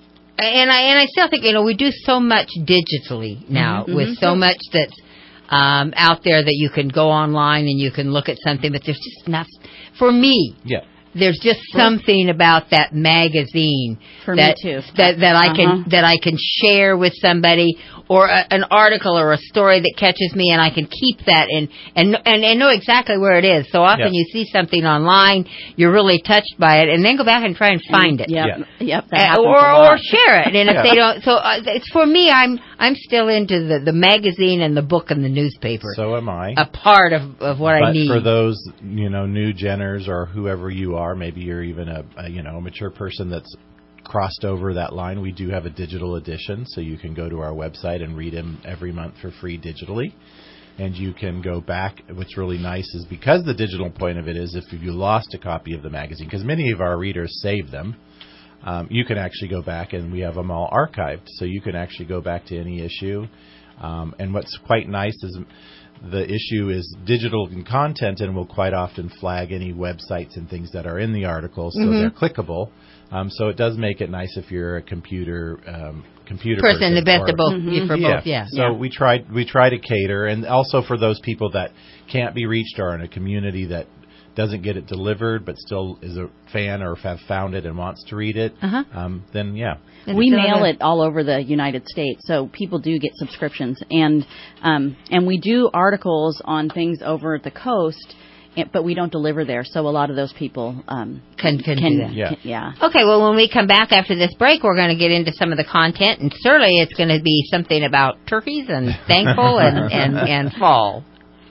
And I and I still think, you know, we do so much digitally now mm-hmm, with mm-hmm. so much that's um, out there that you can go online and you can look at something, but there's just enough. For me, yeah. there's just something about that magazine For that, me too. that that I uh-huh. can that I can share with somebody, or a, an article or a story that catches me, and I can keep that and and and, and know exactly where it is. So often yep. you see something online, you're really touched by it, and then go back and try and find it. Yep, yeah. yep. That uh, or a lot. or share it, and if yeah. they don't, so uh, it's for me. I'm I'm still into the the magazine and the book and the newspaper. So am I. A part of of what but I need. For those, you know, new Jenners or whoever you are, maybe you're even a, a you know a mature person that's crossed over that line. We do have a digital edition, so you can go to our website and read them every month for free digitally. And you can go back. What's really nice is because the digital point of it is if you lost a copy of the magazine, because many of our readers save them, um, you can actually go back and we have them all archived. So you can actually go back to any issue. Um, and what's quite nice is the issue is digital in content and will quite often flag any websites and things that are in the article, so mm-hmm. they're clickable. Um, so it does make it nice if you're a computer um, computer person. Person, the best or, of both, mm-hmm. for yeah. both, yeah. So yeah. we try we try to cater, and also for those people that can't be reached or in a community that doesn't get it delivered but still is a fan or have found it and wants to read it, uh-huh. um, then yeah. We mail it all over the United States, so people do get subscriptions, and um, and we do articles on things over at the coast, but we don't deliver there. So a lot of those people um, can can, can do that. Yeah. Can, yeah. Okay, well, when we come back after this break, we're going to get into some of the content, and certainly it's going to be something about turkeys and thankful and, and, and fall.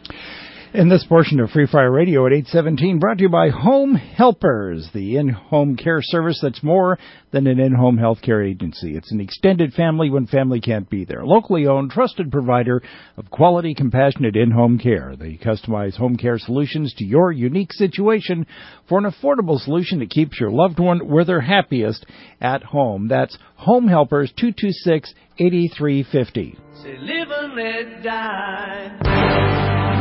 In this portion of Free Fire Radio at eight seventeen, brought to you by Home Helpers, the in-home care service that's more than an in-home health care agency. It's an extended family when family can't be there. Locally owned, trusted provider of quality, compassionate in-home care. They customize home care solutions to your unique situation for an affordable solution that keeps your loved one where they're happiest at home. That's Home Helpers, two two six, eight three five zero. Say live and let die.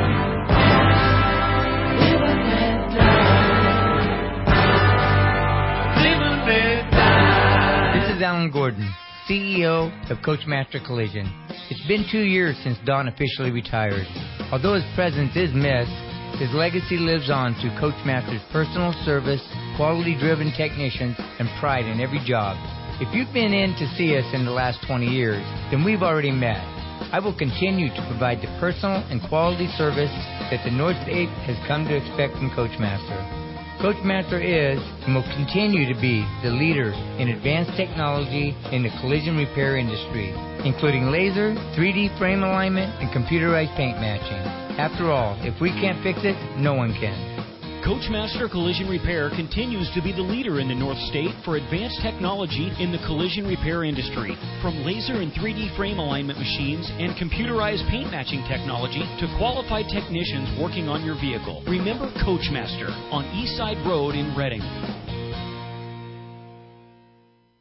This is Alan Gordon, C E O of Coachmaster Collision. It's been two years since Don officially retired. Although his presence is missed, his legacy lives on through Coachmaster's personal service, quality-driven technicians, and pride in every job. If you've been in to see us in the last twenty years, then we've already met. I will continue to provide the personal and quality service that the North State has come to expect from Coachmaster. Coachmaster is and will continue to be the leader in advanced technology in the collision repair industry, including laser, three D frame alignment, and computerized paint matching. After all, if we can't fix it, no one can. Coachmaster Collision Repair continues to be the leader in the North State for advanced technology in the collision repair industry. From laser and three D frame alignment machines and computerized paint matching technology to qualified technicians working on your vehicle. Remember Coachmaster on Eastside Road in Reading.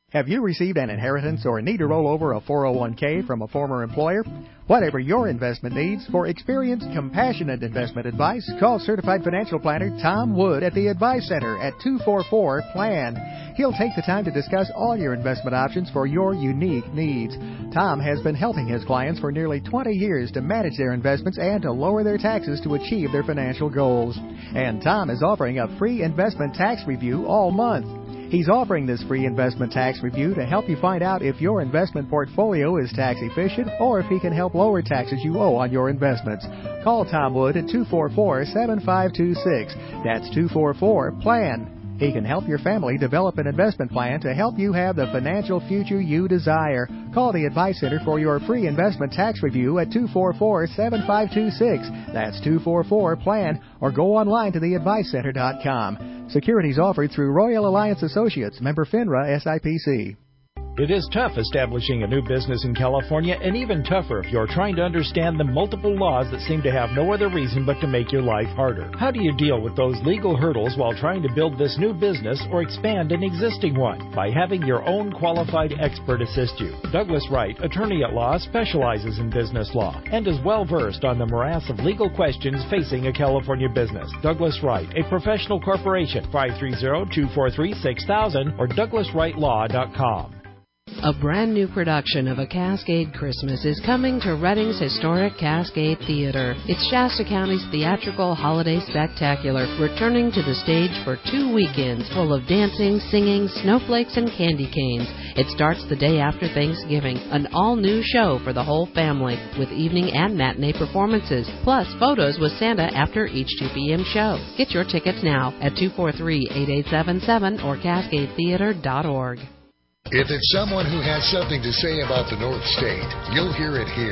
Have you received an inheritance or need to roll over a four oh one k from a former employer? Whatever your investment needs, for experienced, compassionate investment advice, call Certified Financial Planner Tom Wood at the Advice Center at two four four, P L A N. He'll take the time to discuss all your investment options for your unique needs. Tom has been helping his clients for nearly twenty years to manage their investments and to lower their taxes to achieve their financial goals. And Tom is offering a free investment tax review all month. He's offering this free investment tax review to help you find out if your investment portfolio is tax efficient or if he can help lower taxes you owe on your investments. Call Tom Wood at two four four, seven five two six. That's two four four, P L A N. He can help your family develop an investment plan to help you have the financial future you desire. Call the Advice Center for your free investment tax review at two four four, seven five two six. That's two four four, P L A N, or go online to the advice center dot com. Securities offered through Royal Alliance Associates, member FINRA S I P C. It is tough establishing a new business in California, and even tougher if you're trying to understand the multiple laws that seem to have no other reason but to make your life harder. How do you deal with those legal hurdles while trying to build this new business or expand an existing one? By having your own qualified expert assist you. Douglas Wright, attorney at law, specializes in business law and is well versed on the morass of legal questions facing a California business. Douglas Wright, a professional corporation, five three zero, two four three, six thousand or douglas wright law dot com. A brand new production of A Cascade Christmas is coming to Redding's historic Cascade Theater. It's Shasta County's theatrical holiday spectacular, returning to the stage for two weekends full of dancing, singing, snowflakes, and candy canes. It starts the day after Thanksgiving, an all-new show for the whole family, with evening and matinee performances, plus photos with Santa after each two p.m. show. Get your tickets now at two four three, eight eight seven seven or cascade theater dot org. If it's someone who has something to say about the North State, you'll hear it here.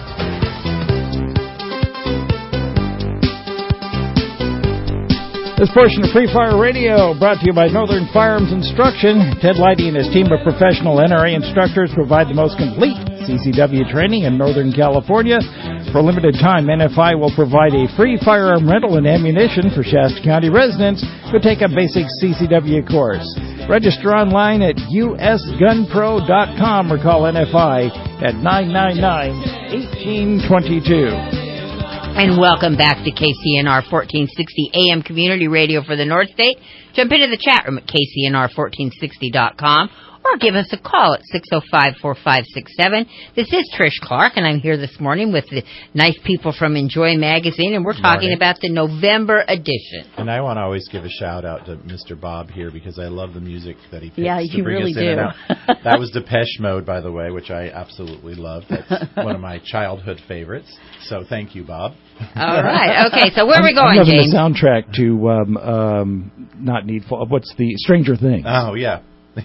This portion of Free Fire Radio brought to you by Northern Firearms Instruction. Ted Leidy and his team of professional N R A instructors provide the most complete C C W training in Northern California. For a limited time, N F I will provide a free firearm rental and ammunition for Shasta County residents who take a basic C C W course. Register online at u s gun pro dot com or call N F I at nine nine nine, one eight two two. And welcome back to K C N R fourteen sixty A M Community Radio for the North State. Jump into the chat room at k c n r fourteen sixty dot com or give us a call at six oh five, four five six seven. This is Trish Clark, and I'm here this morning with the nice people from Enjoy Magazine, and we're talking Morning. about the November edition. And I want to always give a shout-out to Mister Bob here because I love the music that he picks Yeah, to you bring really us in do. and out. That was Depeche Mode, by the way, which I absolutely love. That's one of my childhood favorites. So thank you, Bob. All right. Okay, so where are we I'm, going, I'm loving James? the soundtrack to um, um, Not Needful. What's the Stranger Things? Oh, yeah.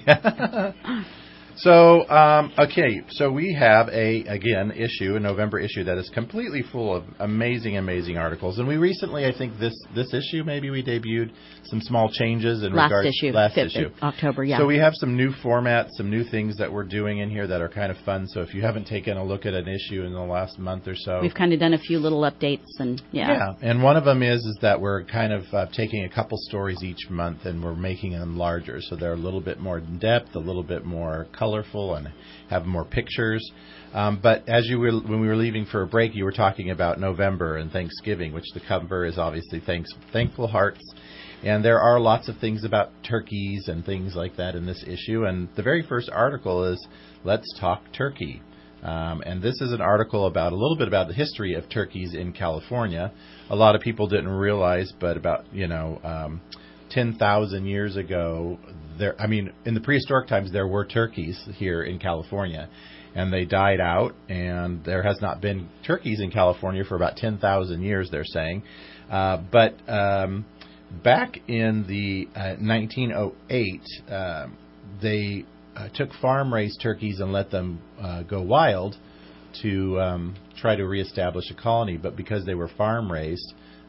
So, um, okay, so we have a, again, issue, a November issue that is completely full of amazing, amazing articles. And we recently, I think this this issue, maybe we debuted some small changes in Last regards issue, last fifth issue. October, yeah. So we have some new formats, some new things that we're doing in here that are kind of fun. So if you haven't taken a look at an issue in the last month or so. We've kind of done a few little updates and, yeah. Yeah, and one of them is is that we're kind of uh, taking a couple stories each month and we're making them larger. So they're a little bit more in depth, a little bit more colorful, and have more pictures. Um, but as you were, when we were leaving for a break, you were talking about November and Thanksgiving, which the cover is obviously thanks, Thankful Hearts. And there are lots of things about turkeys and things like that in this issue. And the very first article is Let's Talk Turkey. Um, and this is an article about a little bit about the history of turkeys in California. A lot of people didn't realize, but about, you know, um, ten thousand years ago, there, I mean, in the prehistoric times, there were turkeys here in California, and they died out, and there has not been turkeys in California for about ten thousand years, they're saying. Uh, but um, back in the uh, nineteen oh eight, uh, they uh, took farm-raised turkeys and let them uh, go wild to um, try to reestablish a colony, but because they were farm-raised,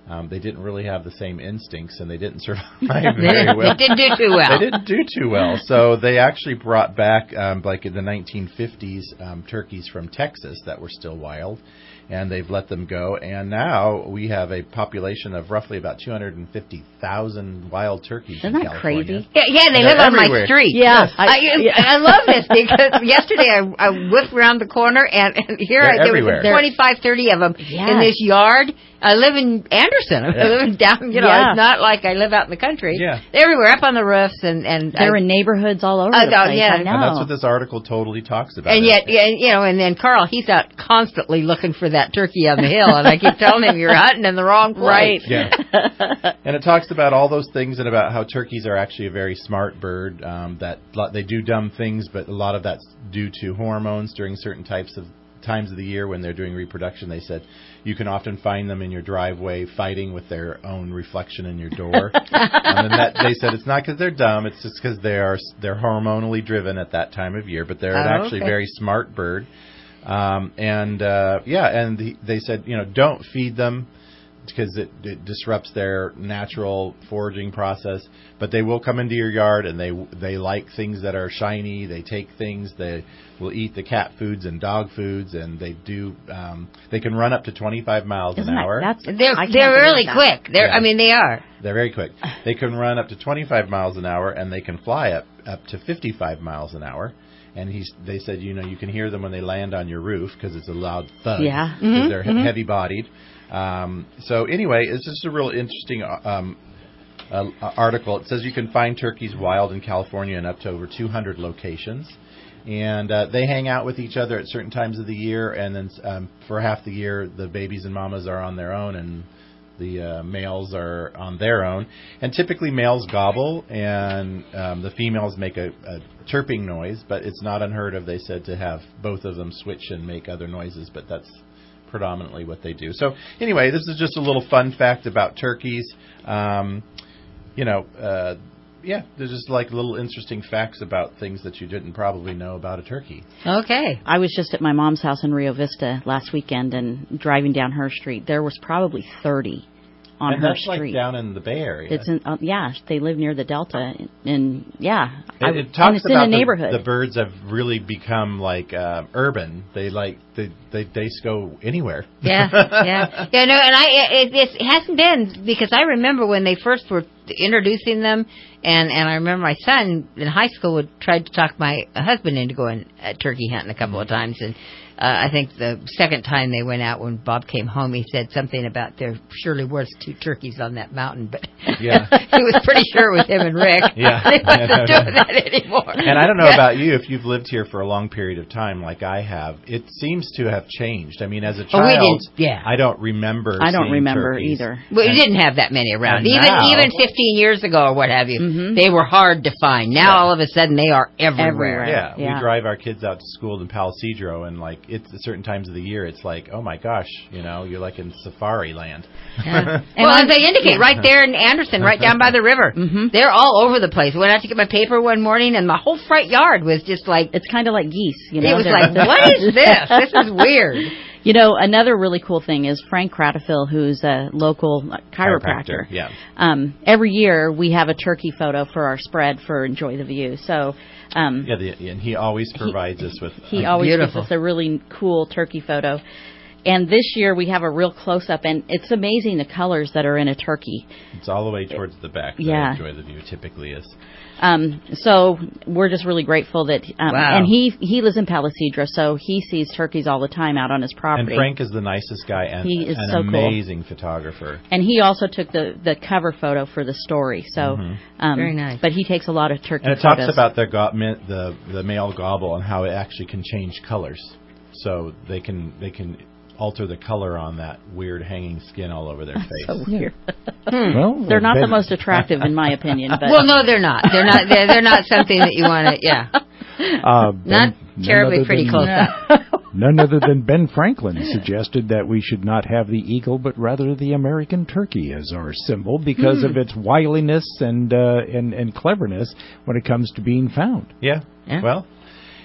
Um, they didn't really have the same instincts, and they didn't survive very well. They didn't do too well. They didn't do too well. So they actually brought back, um, like in the nineteen fifties, um, turkeys from Texas that were still wild, and they've let them go. And now we have a population of roughly about two hundred fifty thousand wild turkeys Isn't in that California. crazy? Yeah, yeah, they And live they're on everywhere. my street. Yeah, I, I- I, yeah. I love this because yesterday I, I whipped around the corner and, and here They're I, there everywhere. was twenty-five, thirty of them Yes. in this yard. I live in Anderson. I Yeah. live in down, you know, Yeah. it's not like I live out in the country. Yeah. They're everywhere, up on the roofs and, and They're I, in neighborhoods all over Uh, the oh, place. yeah. I know. And that's what this article totally talks about. and yet, yeah, you know, and then Carl, he's out constantly looking for that turkey on the hill, and I keep telling him you're hunting in the wrong place. Right. Yeah. And it talks about all those things and about how turkeys are actually a very smart bird, um, that lo- they do dumb things, but a lot of that's due to hormones during certain types of times of the year when they're doing reproduction. They said you can often find them in your driveway fighting with their own reflection in your door. um, and that, they said it's not because they're dumb, it's just because they are they're hormonally driven at that time of year, but they're an Oh, actually okay. very smart bird. Um, and uh, yeah, and the, they said, you know, don't feed them because it, it disrupts their natural foraging process. But they will come into your yard, and they they like things that are shiny. They take things. They will eat the cat foods and dog foods, and they do. Um, they can run up to twenty-five miles Isn't an that- hour. that's, They're I can't they're believe really that. quick. They're Yeah. I mean they are. They're very quick. They can run up to twenty-five miles an hour, and they can fly up up to fifty-five miles an hour. And he's, they said, you know, you can hear them when they land on your roof because it's a loud thud. Yeah. Because Mhm, they're mhm. heavy-bodied. Um, so anyway, it's just a real interesting um, uh, article. It says you can find turkeys wild in California in up to over two hundred locations. And uh, they hang out with each other at certain times of the year. And then um, for half the year, the babies and mamas are on their own, and the uh, males are on their own. And typically males gobble, and um, the females make a, a chirping noise, but it's not unheard of, they said, to have both of them switch and make other noises, but that's predominantly what they do. So anyway, this is just a little fun fact about turkeys. Um, you know, uh, yeah, there's just like little interesting facts about things that you didn't probably know about a turkey. Okay. I was just at my mom's house in Rio Vista last weekend, and driving down her street, there was probably thirty on and her that's street. like down in the Bay Area. It's in, uh, yeah, they live near the Delta, and, and yeah, I, It, it and talks it's in about a neighborhood. The, the birds have really become like uh, urban. They like they they they just go anywhere. Yeah, yeah, yeah. No, and I it, it hasn't been because I remember when they first were introducing them, and and I remember my son in high school would try to talk my husband into going uh, turkey hunting a couple of times, and uh, I think the second time they went out when Bob came home, he said something about there surely was two turkeys on that mountain, but Yeah. he was pretty sure it was him and Rick. Yeah. They wasn't doing that anymore. And I don't know Yeah. about you, if you've lived here for a long period of time like I have, it seems to have changed. I mean, as a Oh, we child, didn't- yeah. I don't remember I don't seeing remember turkeys. either. Well, you And- didn't have that many around. and Even now- even fifteen years ago or what have you, Mhm. they were hard to find. Now Yeah. all of a sudden they are everywhere. Everywhere. Yeah, Yeah. we drive our kids out to school in Palo Cedro, and like it's at certain times of the year, it's like, oh my gosh, you know, you're like in safari land. Yeah. Well, as they indicate, right there in Anderson, right down by the river, Mhm. they're all over the place. Went out to get my paper one morning, and my whole front yard was just like It's kind of like geese, you know. it was They're- like, what is this? This is weird. You know, another really cool thing is Frank Cratafil, who's a local chiropractor. Yeah. Um, every year we have a turkey photo for our spread for Enjoy the View. So um, Yeah, the, and he always provides us with. he uh, always Beautiful. gives us a really cool turkey photo. And this year we have a real close-up, and it's amazing the colors that are in a turkey. It's all the way towards the back. that Yeah. Enjoy the View typically is. Um, so we're just really grateful that, um, Wow. and he he lives in Palo Cedro, so he sees turkeys all the time out on his property. And Frank is the nicest guy and He is an so cool. amazing photographer. And he also took the, the cover photo for the story. So Mhm. um, Very nice. But he takes a lot of turkey And it photos. talks about their go- mi- the the male gobble and how it actually can change colors, so they can they can alter the color on that weird hanging skin all over their face. so weird. Well, They're not the Ben- most attractive, in my opinion. But Well, no, they're not. They're not. They're, they're not something that you want to. Yeah, Uh, Ben- not none terribly other pretty than- close up. None other than Ben Franklin suggested that we should not have the eagle, but rather the American turkey as our symbol because of its wiliness and uh, and and cleverness when it comes to being found. Yeah. Yeah. Well,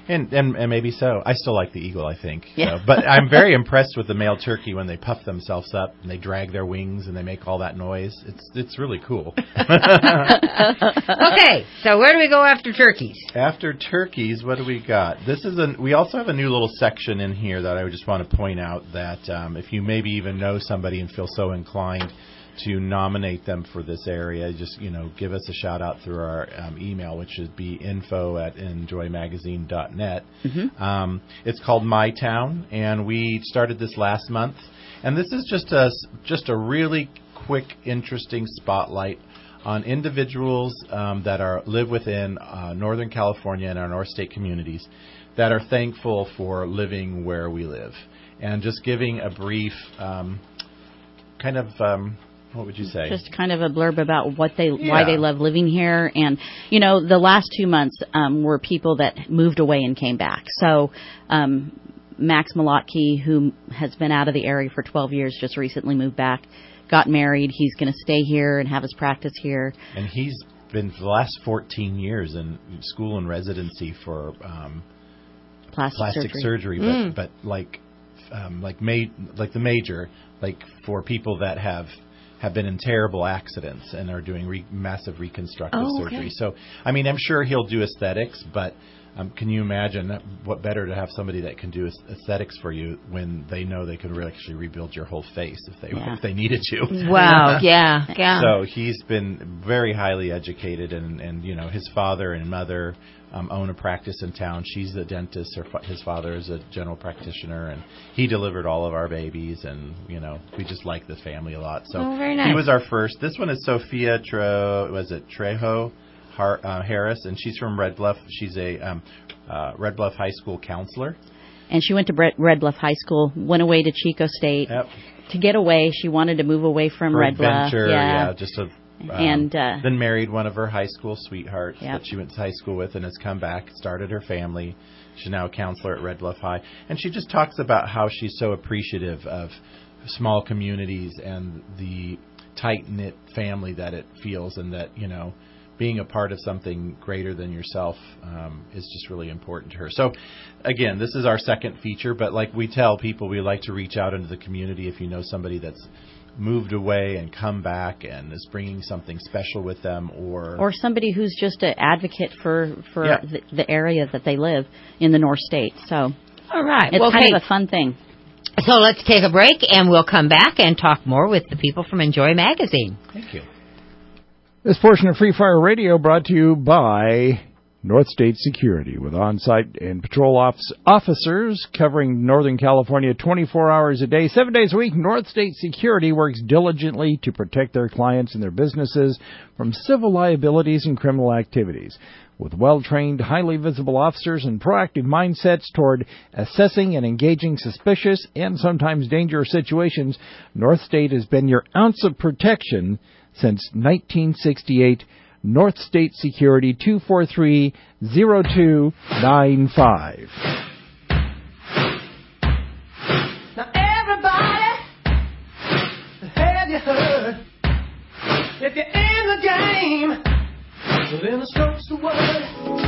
And, and and maybe so. I still like the eagle, I think. Yeah. So, but I'm very impressed with the male turkey when they puff themselves up and they drag their wings and they make all that noise. It's it's really cool. Okay, so where do we go after turkeys? After turkeys, what do we got? This is a. We also have a new little section in here that I would just want to point out that um, if you maybe even know somebody and feel so inclined to nominate them for this area, just, you know, give us a shout out through our um, email, which should be info at enjoy magazine dot net. Mm-hmm. Um, it's called My Town, and we started this last month. And this is just a just a really quick, interesting spotlight on individuals um, that are live within uh, Northern California and our North State communities that are thankful for living where we live, and just giving a brief um, kind of. Um, What would you say? Just kind of a blurb about what they, Yeah. why they love living here, and you know, the last two months um, were people that moved away and came back. So um, Max Malotki, who has been out of the area for twelve years, just recently moved back, got married. He's going to stay here and have his practice here. And he's been for the last fourteen years in school and residency for um, Plastic, plastic surgery, surgery, Mm. but but like um, like ma- like the major, like for people that have. have been in terrible accidents and are doing re- massive reconstructive Oh, okay. surgery. So, I mean, I'm sure he'll do aesthetics, but um, can you imagine what better to have somebody that can do aesthetics for you when they know they can really actually rebuild your whole face if they Yeah. if they needed to. Wow, yeah, yeah. So he's been very highly educated, and, and you know, his father and mother um, own a practice in town. She's a dentist. Her, fa- his father is a general practitioner, and he delivered all of our babies, and, you know, we just like the family a lot. So Oh, very nice. he was our first. This one is Sophia Tre, was it Trejo Har, uh, Harris, and she's from Red Bluff. She's a um, uh, Red Bluff High School counselor. And she went to Bre- Red Bluff High School, went away to Chico State. Yep. To get away, she wanted to move away from For Red Bluff. adventure, Yeah. yeah, just a Um, and uh, then married one of her high school sweethearts Yep. that she went to high school with, and has come back, started her family. She's now a counselor at Red Bluff High, and she just talks about how she's so appreciative of small communities and the tight-knit family that it feels, and that, you know, being a part of something greater than yourself um, is just really important to her. So, again, this is our second feature, but like we tell people, we like to reach out into the community if you know somebody that's moved away and come back and is bringing something special with them, or or somebody who's just an advocate for for Yeah. the, the area that they live in the North State. So, all right, it's well, kind hey, of a fun thing. So let's take a break, and we'll come back and talk more with the people from Enjoy Magazine. Thank you. This portion of Free Fire Radio brought to you by North State Security, with on-site and patrol office officers covering Northern California twenty-four hours a day, seven days a week. North State Security works diligently to protect their clients and their businesses from civil liabilities and criminal activities. With well-trained, highly visible officers and proactive mindsets toward assessing and engaging suspicious and sometimes dangerous situations, North State has been your ounce of protection since nineteen sixty-eight. North State Security, two four three, zero two nine five. Now everybody, have you heard? If you're in the game, within the strokes of word.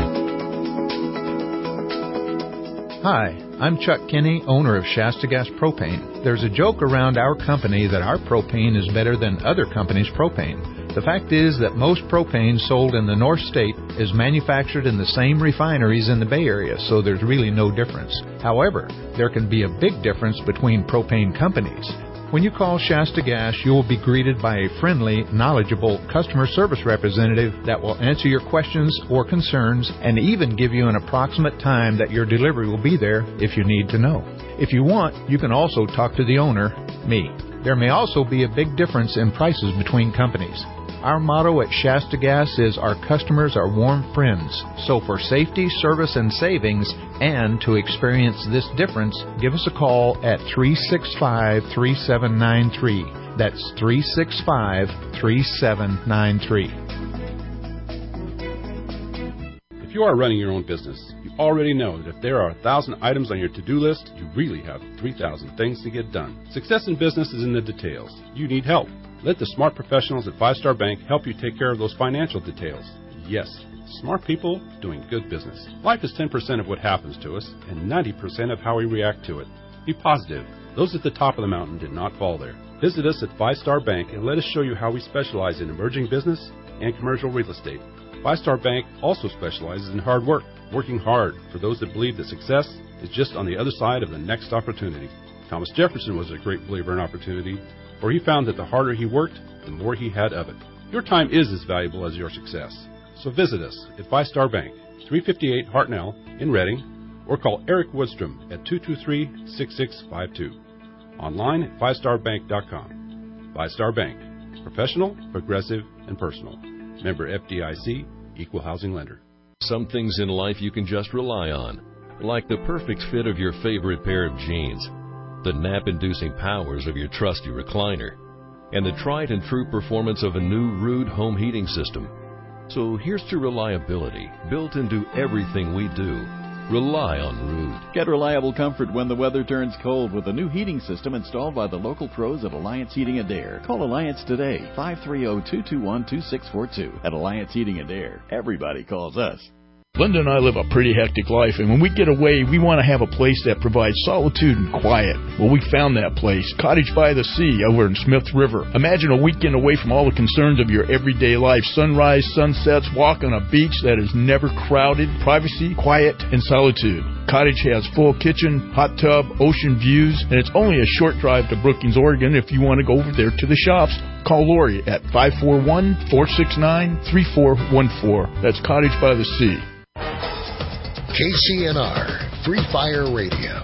Hi, I'm Chuck Kinney, owner of Shasta Gas Propane. There's a joke around our company that our propane is better than other companies' propane. The fact is that most propane sold in the North State is manufactured in the same refineries in the Bay Area, so there's really no difference. However, there can be a big difference between propane companies. When you call Shasta Gas, you will be greeted by a friendly, knowledgeable customer service representative that will answer your questions or concerns and even give you an approximate time that your delivery will be there if you need to know. If you want, you can also talk to the owner, me. There may also be a big difference in prices between companies. Our motto at Shasta Gas is our customers are warm friends. So for safety, service, and savings, and to experience this difference, give us a call at three six five, three seven nine three. That's three six five, three seven nine three. If you are running your own business, you already know that if there are a thousand items on your to-do list, you really have three thousand things to get done. Success in business is in the details. You need help. Let the smart professionals at Five Star Bank help you take care of those financial details. Yes, Smart people doing good business. Life is ten percent of what happens to us and ninety percent of how we react to it. Be positive. Those at the top of the mountain did not fall there. Visit us at Five Star Bank and let us show you how we specialize in emerging business and commercial real estate. Five Star Bank also specializes in hard work, working hard for those that believe that success is just on the other side of the next opportunity. Thomas Jefferson was a great believer in opportunity, for he found that the harder he worked, the more he had of it. Your time is as valuable as your success. So visit us at Five Star Bank, three fifty-eight Hartnell in Reading, or call Eric Woodstrom at two two three, six six five two. Online at five star bank dot com. Five Star Bank. Professional, progressive, and personal. Member F D I C, Equal Housing Lender. Some things in life you can just rely on, like the perfect fit of your favorite pair of jeans, the nap-inducing powers of your trusty recliner, and the tried and true performance of a new Ruud home heating system. So here's to reliability, built into everything we do. Rely on Ruud. Get reliable comfort when the weather turns cold with a new heating system installed by the local pros at Alliance Heating and Air. Call Alliance today, five three zero, two two one, two six four two. At Alliance Heating and Air, everybody calls us. Linda and I live a pretty hectic life, and when we get away, we want to have a place that provides solitude and quiet. Well, we found that place, Cottage by the Sea, over in Smith River. Imagine a weekend away from all the concerns of your everyday life. Sunrise, sunsets, walk on a beach that is never crowded, privacy, quiet, and solitude. Cottage has full kitchen, hot tub, ocean views, and it's only a short drive to Brookings, Oregon if you want to go over there to the shops. Call Lori at five four one, four six nine, three four one four. That's Cottage by the Sea. K C N R, Free Fire Radio.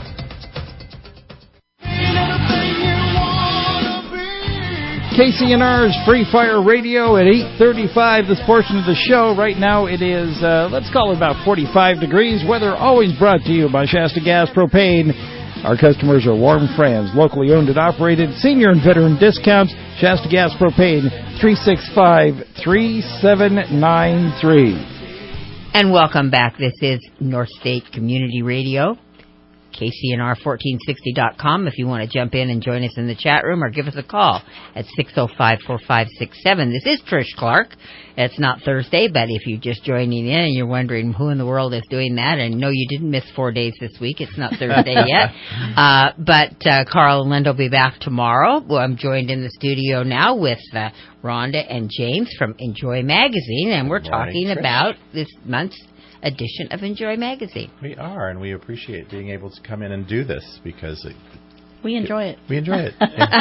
K C N R's Free Fire Radio at eight thirty-five, this portion of the show. Right now it is, uh, let's call it about forty-five degrees. Weather always brought to you by Shasta Gas Propane. Our customers are warm friends, locally owned and operated, senior and veteran discounts. Shasta Gas Propane, three six five, three seven nine three. And welcome back. This is North State Community Radio, K C N R fourteen sixty dot com if you want to jump in and join us in the chat room, or give us a call at six oh five, four five six seven. This is Trish Clark. It's not Thursday, but if you're just joining in and you're wondering who in the world is doing that, and no, you didn't miss four days this week. It's not Thursday yet. Uh, but uh, Carl and Linda will be back tomorrow. Well, I'm joined in the studio now with uh, Rhonda and James from Enjoy Magazine, and we're talking Trish. about this month's edition of Enjoy Magazine. We are, and we appreciate being able to come in and do this because it, we enjoy it. We enjoy it.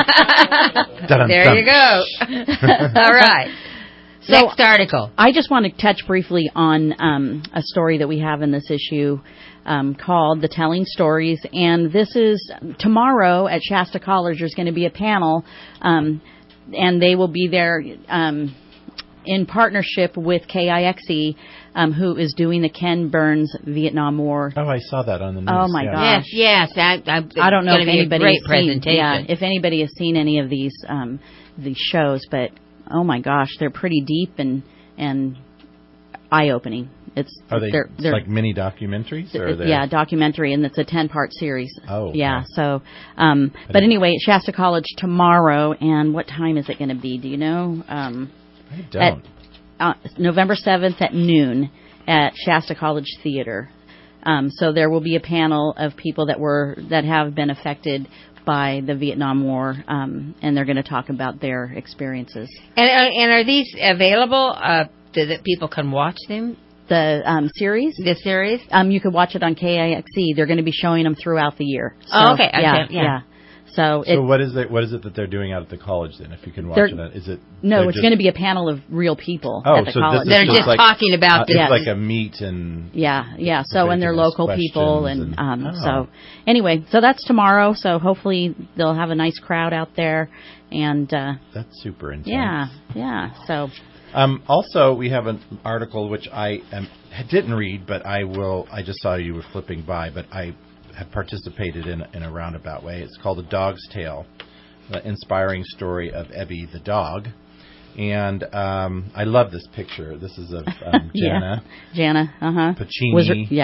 Yeah. There you go. All right. So, next article. I just want to touch briefly on um, a story that we have in this issue um, called The Telling Stories. And this is tomorrow at Shasta College. There's going to be a panel, um, and they will be there um, in partnership with K I X E, um, who is doing the Ken Burns Vietnam War. Oh, I saw that on the news. Oh, my yeah. gosh. Yes, yes. I, I, I don't know if anybody great has seen, presentation. yeah, if anybody has seen any of these um, these shows, but oh my gosh, they're pretty deep and and eye opening. It's are they they're, they're, like mini documentaries? Or are they... Yeah, documentary, and it's a ten part series. Oh, yeah. okay. So, um, but anyway, at Shasta College tomorrow, and what time is it going to be? Do you know? Um, I don't. At, uh, November seventh at noon at Shasta College Theater. Um, so there will be a panel of people that were that have been affected by the Vietnam War, um, and they're going to talk about their experiences. And, uh, and are these available uh, so that people can watch them? The um, series? The series? Um, you could watch it on K I X E. They're going to be showing them throughout the year. So, oh, okay. Yeah, okay. yeah. yeah. So, so it, what is it? What is it that they're doing out at the college then? If you can watch it, is it? No, it's just... going to be a panel of real people oh, at the so college. This is they're just, just like, talking about uh, this. It's like a meet and. Yeah, yeah. So and they're local people, and, and um, oh. so anyway, so that's tomorrow. So hopefully they'll have a nice crowd out there, and uh, that's super intense. Yeah, yeah. So. Um, also, we have an article which I um, didn't read, but I will. I just saw you were flipping by, but I have participated in in a roundabout way. It's called A Dog's Tale, the inspiring story of Ebby the dog. And um, I love this picture. This is of um, Jana. yeah. Jana, uh-huh. Pacini. Wizard, yeah.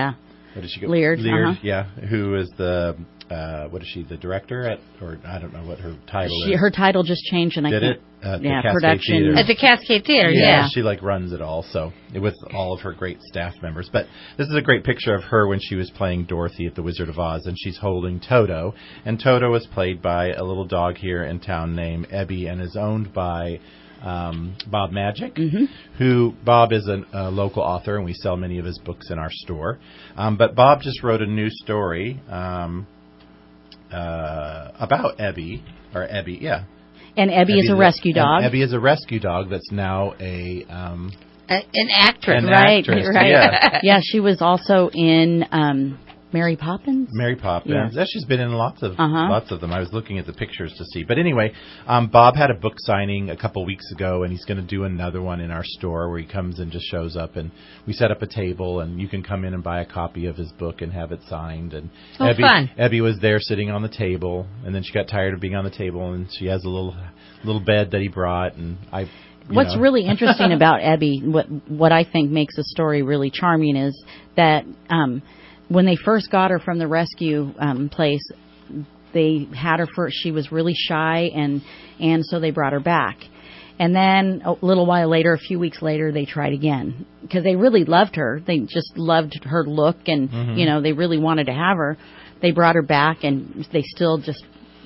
what did she go? Leard, Leard, uh-huh. yeah. Who is the uh, what is she? The director at, or I don't know what her title she, is. Her title just changed, and Did I it? can't. At yeah, the Cascade production Theater. At the Cascade Theater, yeah. yeah. She like runs it all, so with all of her great staff members. But this is a great picture of her when she was playing Dorothy at the Wizard of Oz, and she's holding Toto. And Toto is played by a little dog here in town named Ebby, and is owned by um, Bob Magic, mm-hmm. who Bob is a, a local author, and we sell many of his books in our store. Um, but Bob just wrote a new story um, uh, about Ebby, or Ebby, yeah. And Ebby is a rescue dog. Ebby is a rescue dog that's now a... Um, a an actress. An right, actress, right. Yeah. yeah, she was also in um, Mary Poppins. Mary Poppins. Yeah. Yeah, she's been in lots of uh-huh. lots of them. I was looking at the pictures to see. But anyway, um, Bob had a book signing a couple weeks ago, and he's going to do another one in our store where he comes and just shows up, and we set up a table, and you can come in and buy a copy of his book and have it signed. And oh, Ebby, fun. Ebby was there sitting on the table, and then she got tired of being on the table, and she has a little little bed that he brought, and I... What's know. really interesting about Ebby, what what I think makes the story really charming, is that um, when they first got her from the rescue um, place, they had her first. She was really shy, and and so they brought her back. And then a little while later, a few weeks later, they tried again because they really loved her. They just loved her look, and mm-hmm. you know they really wanted to have her. They brought her back, and they still just.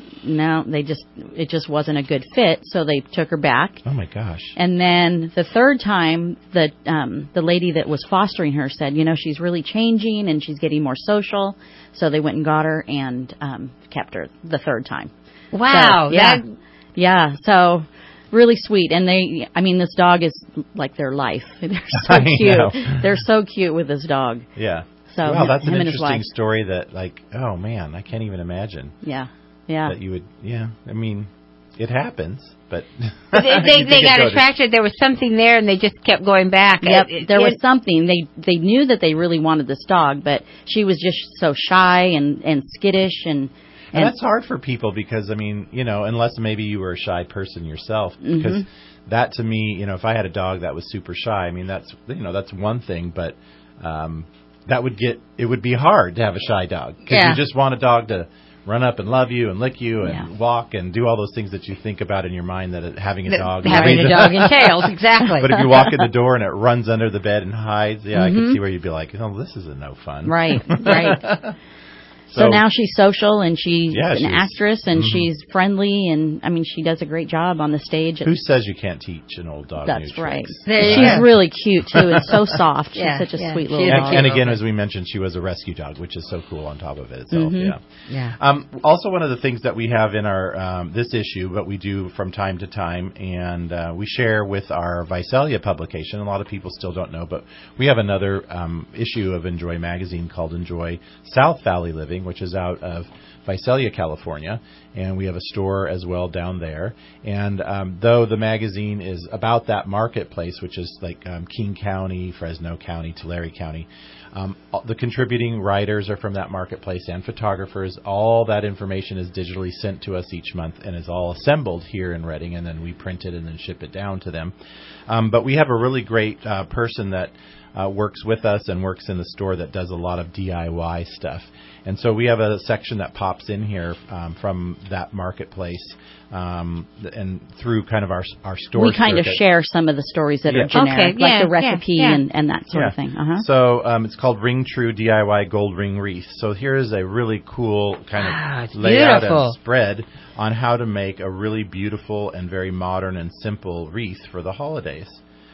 No, they just it just wasn't a good fit, so they took her back. Oh my gosh! And then the third time, the um, the lady that was fostering her said, you know, she's really changing and she's getting more social. So they went and got her and um, kept her the third time. Wow! So, yeah, that... yeah. So really sweet, and they, I mean, this dog is like their life. They're so cute. Know. They're so cute with this dog. Yeah. So wow, that's him an and his interesting wife. story. That like, oh man, I can't even imagine. Yeah. Yeah. That you would, yeah. I mean, it happens, but they they, they got attracted. There was something there, and they just kept going back. Yep, it, it, there it, was something. They they knew that they really wanted this dog, but she was just so shy and and skittish, and and, and that's hard for people because I mean, you know, unless maybe you were a shy person yourself, because mm-hmm. that to me, you know, if I had a dog that was super shy, I mean, that's you know, that's one thing, but um, that would get it would be hard to have a shy dog because yeah. you just want a dog to run up and love you and lick you and yeah. walk and do all those things that you think about in your mind that it, having a the, dog having a dog entails, exactly. But if you walk in the door and it runs under the bed and hides, yeah, mm-hmm. I can see where you'd be like, oh, this is no fun. Right, right. So, so now she's social and she's yeah, an she's, actress and mm-hmm. she's friendly and I mean she does a great job on the stage. Who says you can't teach an old dog That's new right. tricks? She's really cute too and so soft. She's yeah, such a yeah. sweet little and, dog. and again, as we mentioned, she was a rescue dog, which is so cool on top of it itself. Mm-hmm. Yeah. Yeah. Um, also, one of the things that we have in our um, this issue, but we do from time to time, and uh, we share with our Visalia publication. A lot of people still don't know, but we have another um, issue of Enjoy magazine called Enjoy South Valley Living, which is out of Visalia, California, and we have a store as well down there. And um, though the magazine is about that marketplace, which is like um, King County, Fresno County, Tulare County, um, the contributing writers are from that marketplace and photographers. All that information is digitally sent to us each month and is all assembled here in Redding, and then we print it and then ship it down to them. Um, but we have a really great uh, person that uh, works with us and works in the store that does a lot of D I Y stuff. And so we have a section that pops in here um, from that marketplace um, and through kind of our our store. We kind circuit. of share some of the stories that yeah. are generic, okay, like yeah, the recipe yeah, yeah. And, and that sort yeah. of thing. Uh-huh. So um, it's called Ring True D I Y Gold Ring Wreath. So here is a really cool kind of ah, layout beautiful. and spread on how to make a really beautiful and very modern and simple wreath for the holidays.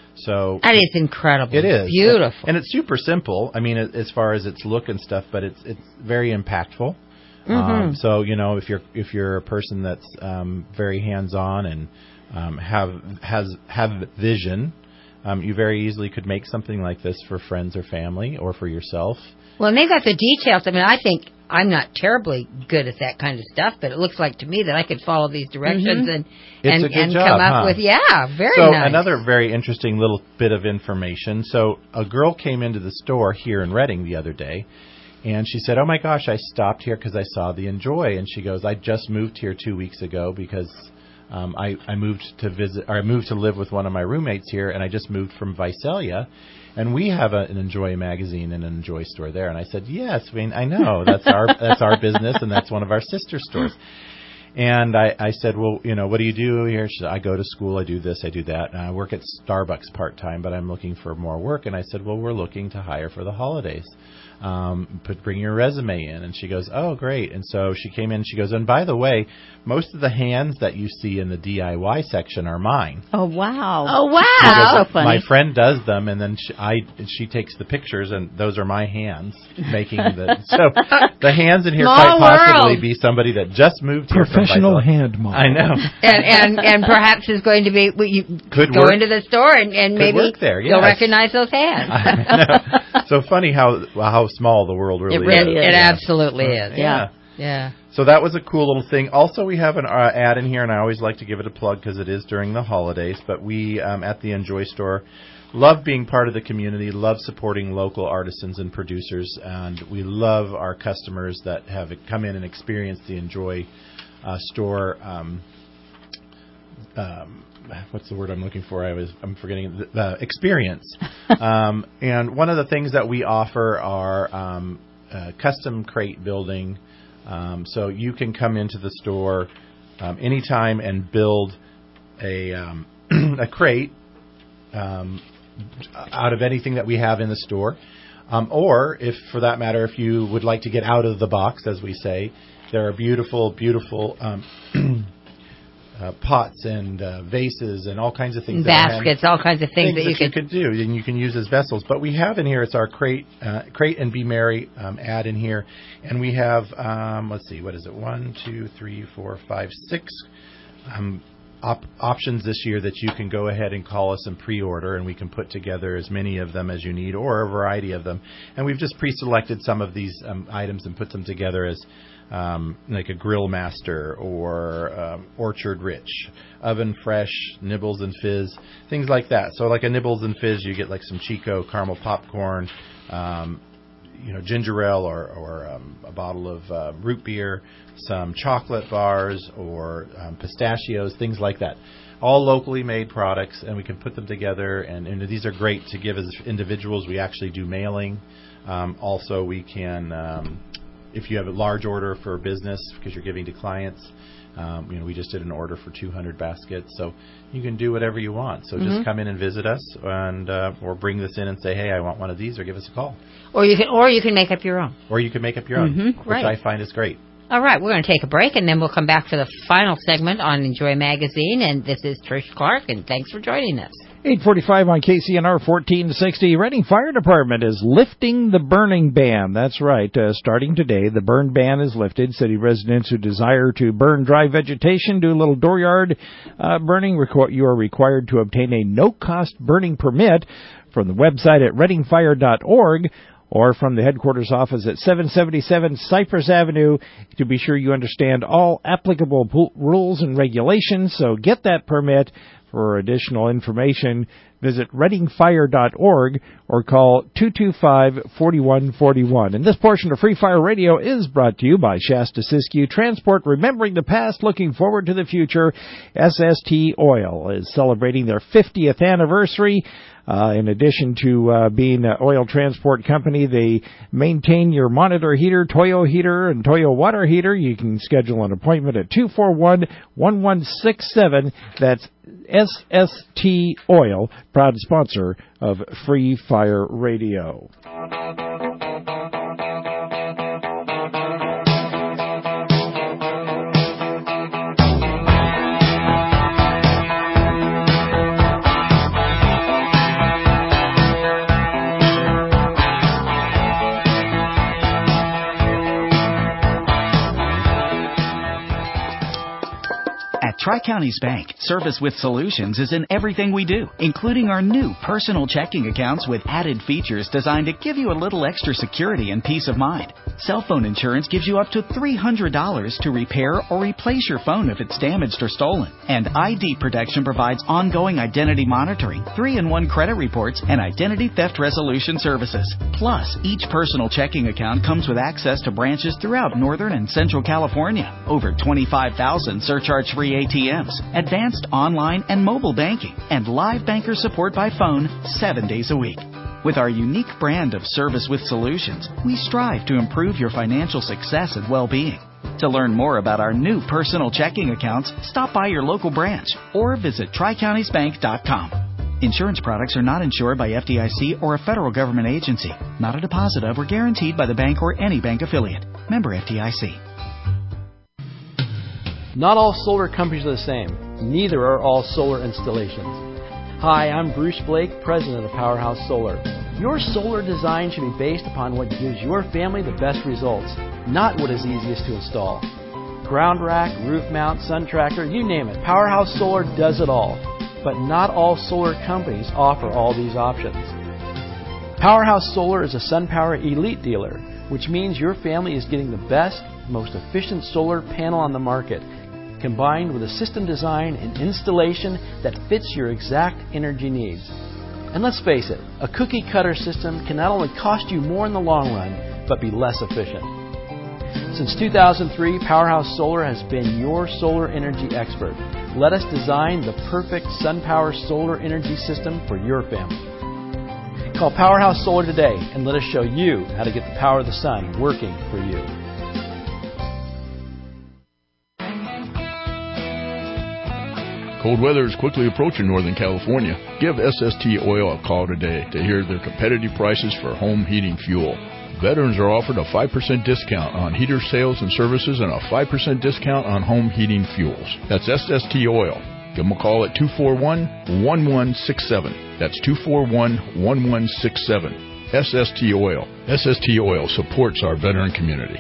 So that is incredible. It is beautiful, and it's super simple. I mean, as far as its look and stuff, but it's it's very impactful. Mm-hmm. Um, so you know, if you're if you're a person that's um, very hands on and um, have has have vision, um, you very easily could make something like this for friends or family or for yourself. Well, and they got the details. I mean, I think I'm not terribly good at that kind of stuff, but it looks like to me that I could follow these directions mm-hmm. and it's and, a good and job, come up huh? with yeah, very so nice. Another very interesting little bit of information. So a girl came into the store here in Redding the other day, and she said, "Oh my gosh, I stopped here because I saw the Enjoy." And she goes, "I just moved here two weeks ago because um, I, I moved to visit, or I moved to live with one of my roommates here, and I just moved from Visalia, and we have a, an Enjoy magazine and an Enjoy store there. And I said, yes, I mean, I know that's our that's our business, and that's one of our sister stores. And I, I said, well, you know, what do you do here? She said, I go to school, I do this, I do that. And I work at Starbucks part-time, but I'm looking for more work. And I said, well, we're looking to hire for the holidays. Um, put, bring your resume in. And she goes, oh, great. And so she came in, she goes, and by the way, most of the hands that you see in the D I Y section are mine. Oh, wow. Oh, wow. That's so funny. My friend does them, and then she, I, she takes the pictures, and those are my hands making the... So the hands in here Small quite possibly world. be somebody that just moved here from Professional Visalia. hand model. I know. and, and and perhaps is going to be, well, you Could go work. into the store and, and Could maybe work there, you'll yes. recognize those hands. I know. So funny how how small the world really It really is. is. It Yeah. absolutely is. Yeah. Yeah. So that was a cool little thing. Also, we have an uh, ad in here, and I always like to give it a plug because it is during the holidays. But we, um, at the Enjoy store, love being part of the community, love supporting local artisans and producers, and we love our customers that have come in and experienced the Enjoy uh, store. Um, um, what's the word I'm looking for? I was I'm forgetting the, the experience. um, and one of the things that we offer are um, uh, custom crate building. Um, so you can come into the store um, anytime and build a um, a crate um, out of anything that we have in the store. Um, or, if for that matter, if you would like to get out of the box, as we say, there are beautiful, beautiful um, uh, pots and uh, vases and all kinds of things. Baskets, that all kinds of things, things that you, that you could could do, and you can use as vessels. But we have in here, it's our crate, uh, crate and Be Merry um, ad in here, and we have, um, let's see, what is it? One, two, three, four, five, six um, op- options this year that you can go ahead and call us and pre-order, and we can put together as many of them as you need, or a variety of them. And we've just pre-selected some of these um, items and put them together as Um, like a Grill Master or um, Orchard Rich, Oven Fresh, Nibbles and Fizz, things like that. So like a Nibbles and Fizz, you get like some Chico caramel popcorn, um, you know, ginger ale or, or um, a bottle of uh, root beer, some chocolate bars or um, pistachios, things like that. All locally made products, and we can put them together. And, and these are great to give as individuals. We actually do mailing. Um, also, we can... Um, If you have a large order for a business because you're giving to clients, um, you know, we just did an order for two hundred baskets, so you can do whatever you want. So Mm-hmm. just come in and visit us, and uh, or bring this in and say, hey, I want one of these, or give us a call. Or you can, or you can make up your own. Or you can make up your own, Mm-hmm, which right. I find is great. All right, we're going to take a break, and then we'll come back for the final segment on Enjoy Magazine. And this is Trish Clark, and thanks for joining us. eight forty-five on K C N R fourteen sixty. Reading Fire Department is lifting the burning ban. That's right. Uh, starting today, the burn ban is lifted. City residents who desire to burn dry vegetation, do a little dooryard uh, burning, requ- you are required to obtain a no-cost burning permit from the website at reading fire dot org. Or from the headquarters office at seven seventy-seven Cypress Avenue, to be sure you understand all applicable po- rules and regulations. So get that permit. For additional information, visit reading fire dot org or call two two five, four one four one. And this portion of Free Fire Radio is brought to you by Shasta Siskiyou Transport, remembering the past, looking forward to the future. S S T Oil is celebrating their fiftieth anniversary. Uh, in addition to uh, being an oil transport company, they maintain your monitor heater, Toyo heater, and Toyo water heater. You can schedule an appointment at two four one, one one six seven. That's S S T Oil, proud sponsor of Free Fire Radio. Tri-Counties Bank, service with solutions is in everything we do, including our new personal checking accounts with added features designed to give you a little extra security and peace of mind. Cell phone insurance gives you up to three hundred dollars to repair or replace your phone if it's damaged or stolen. And I D Protection provides ongoing identity monitoring, three in one credit reports, and identity theft resolution services. Plus, each personal checking account comes with access to branches throughout Northern and Central California, over twenty-five thousand surcharge-free A T Ms, advanced online and mobile banking, and live banker support by phone seven days a week. With our unique brand of Service with Solutions, we strive to improve your financial success and well-being. To learn more about our new personal checking accounts, stop by your local branch or visit tri counties bank dot com. Insurance products are not insured by F D I C or a federal government agency, not a deposit of or guaranteed by the bank or any bank affiliate. Member F D I C. Not all solar companies are the same. Neither are all solar installations. Hi, I'm Bruce Blake, president of Powerhouse Solar. Your solar design should be based upon what gives your family the best results, not what is easiest to install. Ground rack, roof mount, sun tracker, you name it. Powerhouse Solar does it all. But not all solar companies offer all these options. Powerhouse Solar is a SunPower Elite dealer, which means your family is getting the best, most efficient solar panel on the market, combined with a system design and installation that fits your exact energy needs. And let's face it, a cookie cutter system can not only cost you more in the long run, but be less efficient. Since two thousand three, Powerhouse Solar has been your solar energy expert. Let us design the perfect SunPower solar energy system for your family. Call Powerhouse Solar today and let us show you how to get the power of the sun working for you. Cold weather is quickly approaching Northern California. Give S S T Oil a call today to hear their competitive prices for home heating fuel. Veterans are offered a five percent discount on heater sales and services and a five percent discount on home heating fuels. That's S S T Oil. Give them a call at two four one, one one six seven. That's two four one, one one six seven. S S T Oil. S S T Oil supports our veteran community.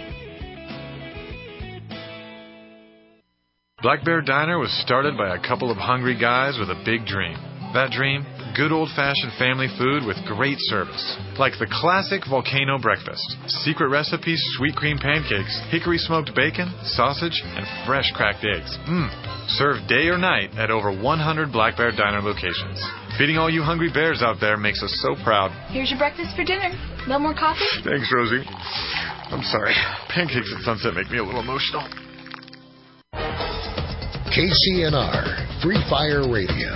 Black Bear Diner was started by a couple of hungry guys with a big dream. That dream? Good old-fashioned family food with great service. Like the classic volcano breakfast. Secret recipes, sweet cream pancakes, hickory smoked bacon, sausage, and fresh cracked eggs. Mmm. Served day or night at over one hundred Black Bear Diner locations. Feeding all you hungry bears out there makes us so proud. Here's your breakfast for dinner. No more coffee? Thanks, Rosie. I'm sorry. Pancakes at sunset make me a little emotional. K C N R, Free Fire Radio.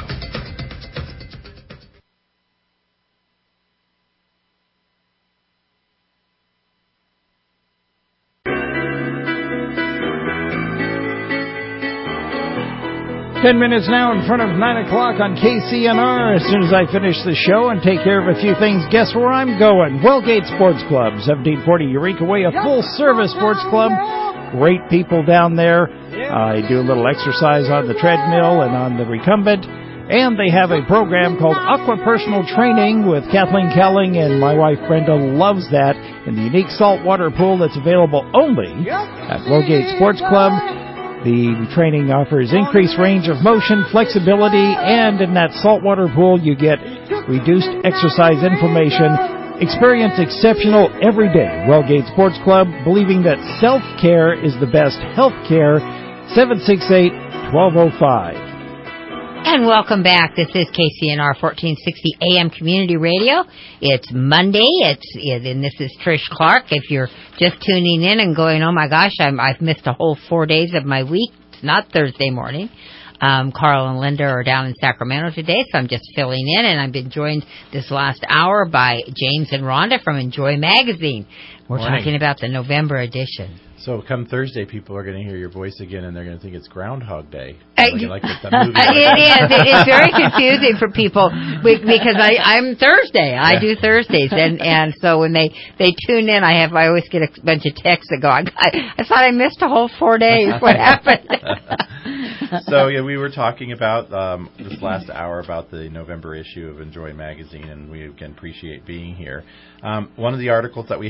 Ten minutes now in front of nine o'clock on K C N R. As soon as I finish the show and take care of a few things, guess where I'm going? Wellgate Sports Club, seventeen forty Eureka Way, a full-service sports club. Great people down there. I uh, do a little exercise on the treadmill and on the recumbent. And they have a program called Aqua Personal Training with Kathleen Kelling, and my wife Brenda loves that, and the unique saltwater pool that's available only at Wellgate Sports Club. The training offers increased range of motion, flexibility, and in that saltwater pool you get reduced exercise inflammation. Experience exceptional every day. Wellgate Sports Club, believing that self-care is the best health care. seven six eight, one two zero five. And welcome back. This is K C N R fourteen sixty A M Community Radio. It's Monday. It's and this is Trish Clark. If you're just tuning in and going, oh my gosh, I'm, I've missed a whole four days of my week. It's not Thursday morning. Um, Carl and Linda are down in Sacramento today, so I'm just filling in. And I've been joined this last hour by James and Rhonda from Enjoy Magazine. We're Morning. talking about the November edition. So come Thursday, people are going to hear your voice again, and they're going to think it's Groundhog Day. Uh, like, like that movie. It is. It is very confusing for people because I, I'm Thursday. I Yeah. do Thursdays, and and so when they, they tune in, I have I always get a bunch of texts that go, I, I thought I missed a whole four days. What happened? So yeah, we were talking about um, this last hour about the November issue of Enjoy Magazine, and we again appreciate being here. Um, one of the articles that we have in here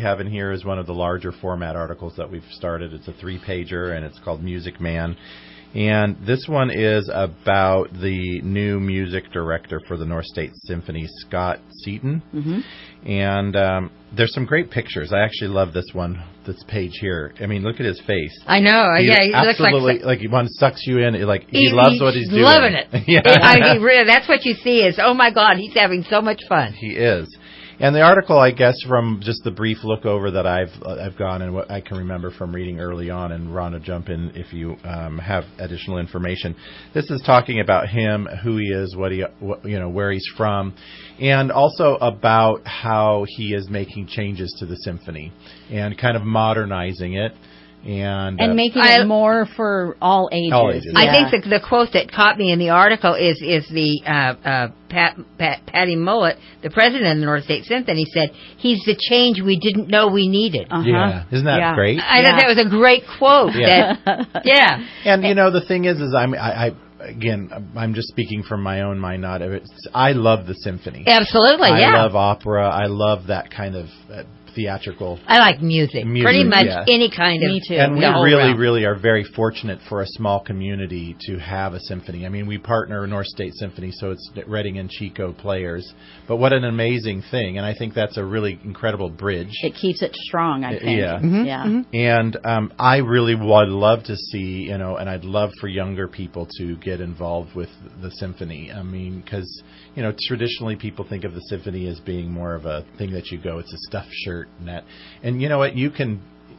here is one of the larger format articles that we've started. It's a three-pager, and it's called Music Man. And this one is about the new music director for the North State Symphony, Scott Seaton. Mm-hmm. And um, there's some great pictures. I actually love this one, this page here. I mean, look at his face. I know. He yeah, he looks like absolutely like he one sucks you in. Like he, he loves what he's doing. Loving it. Yeah, I mean, really, that's what you see is, oh my God, he's having so much fun. He is. And the article, I guess, from just the brief look over that I've uh, I've gone and what I can remember from reading early on, and Rhonda, jump in if you um, have additional information. This is talking about him, who he is, what he, what, you know, where he's from, and also about how he is making changes to the symphony and kind of modernizing it. And, and uh, making I, it more for all ages. All ages. I Yeah. think the, the quote that caught me in the article is is the uh, uh, Pat, Pat, Patty Mullet, the president of the North State Symphony, said he's the change we didn't know we needed. Uh-huh. Yeah, isn't that Yeah. great? I Yeah. thought that was a great quote. Yeah. That, yeah. And you know, the thing is, is I'm I. I Again, I'm just speaking from my own mind. Not it's, I love the symphony. Absolutely, I yeah. love opera. I love that kind of uh, theatrical. I like music. Music, Pretty much yeah. any kind of. Me too. And we the whole really, realm. really are very fortunate for a small community to have a symphony. I mean, we partner North State Symphony, so it's Reading and Chico players. But what an amazing thing. And I think that's a really incredible bridge. It keeps it strong, I think. Yeah. Mm-hmm. Yeah. And um, I really would love to see, you know, and I'd love for younger people to get involved with the symphony. I mean, because, you know, traditionally people think of the symphony as being more of a thing that you go, it's a stuffed shirt and that. And you know what, you can,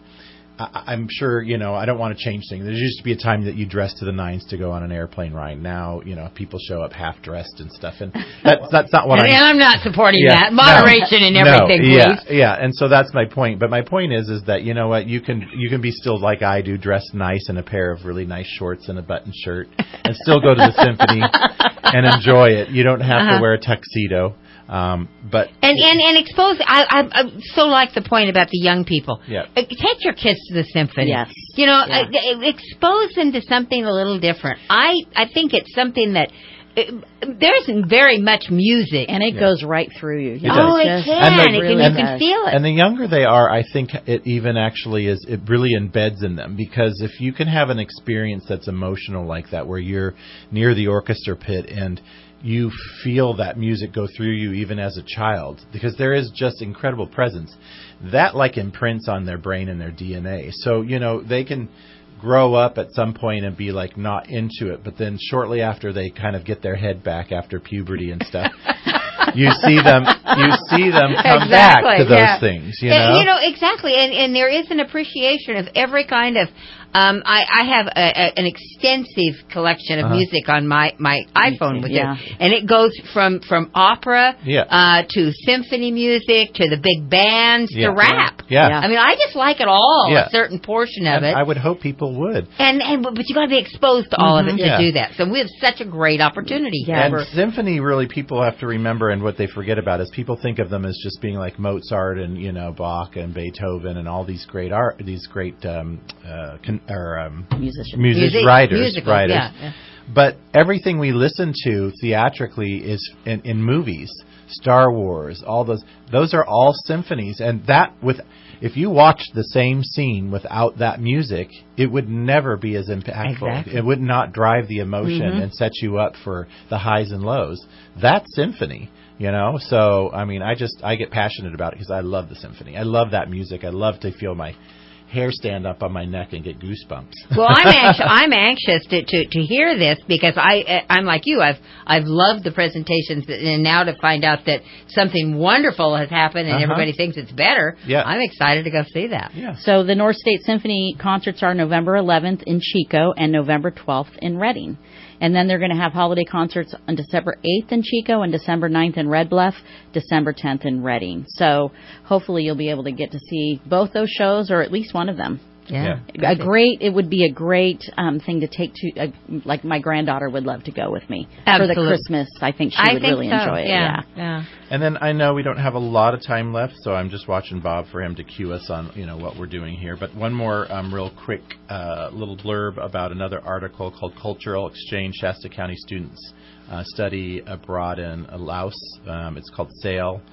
I, I'm sure, you know, I don't want to change things. There used to be a time that you dressed to the nines to go on an airplane ride. Now, you know, people show up half dressed and stuff. And that's, that's not what and, I'm... and I'm not supporting Yeah, that. Moderation no, and everything, no, yeah, please. Yeah, and so that's my point. But my point is, is that, you know what, you can you can be still like I do, dressed nice in a pair of really nice shorts and a button shirt, and still go to the symphony and enjoy it. You don't have Uh-huh. to wear a tuxedo. Um, but And, and and expose. I, I I so like the point about the young people. Yeah. Uh, Take your kids to the symphony. Yes. You know, Yeah. uh, expose them to something a little different. I I think it's something that uh, there isn't very much music, And it Yeah. goes right through you. It oh, does. it Just- can. And the- it can. really You can does. feel it. And the younger they are, I think it even actually is, it really embeds in them. Because if you can have an experience that's emotional like that, where you're near the orchestra pit and you feel that music go through you even as a child, because there is just incredible presence, that like imprints on their brain and their D N A. So, you know, they can grow up at some point and be like not into it, but then shortly after they kind of get their head back after puberty and stuff, you see them you see them come Exactly, back to those yeah. things, you And, know. you know, exactly. And and there is an appreciation of every kind of. Um, I, I have a, a, an extensive collection of Uh-huh. music on my, my iPhone with Yeah. it, and it goes from from opera Yeah. uh, to symphony music to the big bands Yeah. to rap. Yeah. Yeah. I mean, I just like it all. Yeah. A certain portion of And it. I would hope people would. And and but you got to be exposed to all of it to Yeah. do that. So we have such a great opportunity. Yeah. And for- symphony, really, people have to remember, and what they forget about is people think of them as just being like Mozart and, you know, Bach and Beethoven and all these great art, these great um, uh, con- or um, Musician. music Music- writers, musical, writers. yeah, yeah. But everything we listen to theatrically is in, in movies, Star Wars, all those. Those are all symphonies, and that with. If you watched the same scene without that music, it would never be as impactful. Exactly. It would not drive the emotion Mhm. and set you up for the highs and lows. That's symphony, you know? So, I mean, I just, I get passionate about it because I love the symphony. I love that music. I love to feel my hair stand up on my neck and get goosebumps. Well, I'm anxious, I'm anxious to, to, to hear this because I I'm like you. I've I've loved the presentations, and now to find out that something wonderful has happened and Uh-huh. everybody thinks it's better. Yeah. I'm excited to go see that. Yeah. So the North State Symphony concerts are November eleventh in Chico and November twelfth in Reading. And then they're going to have holiday concerts on December eighth in Chico and December ninth in Red Bluff, December tenth in Reading. So hopefully you'll be able to get to see both those shows or at least one of them. Yeah. A great, it would be a great um, thing to take to, uh, like my granddaughter would love to go with me for Absolutely. the Christmas. I think she I would think really so. enjoy it. Yeah. Yeah. yeah. And then I know we don't have a lot of time left, so I'm just watching Bob for him to cue us on, you know, what we're doing here. But one more um, real quick uh, little blurb about another article called Cultural Exchange Shasta County Students uh, Study Abroad in Laos. Um, it's called SAIL,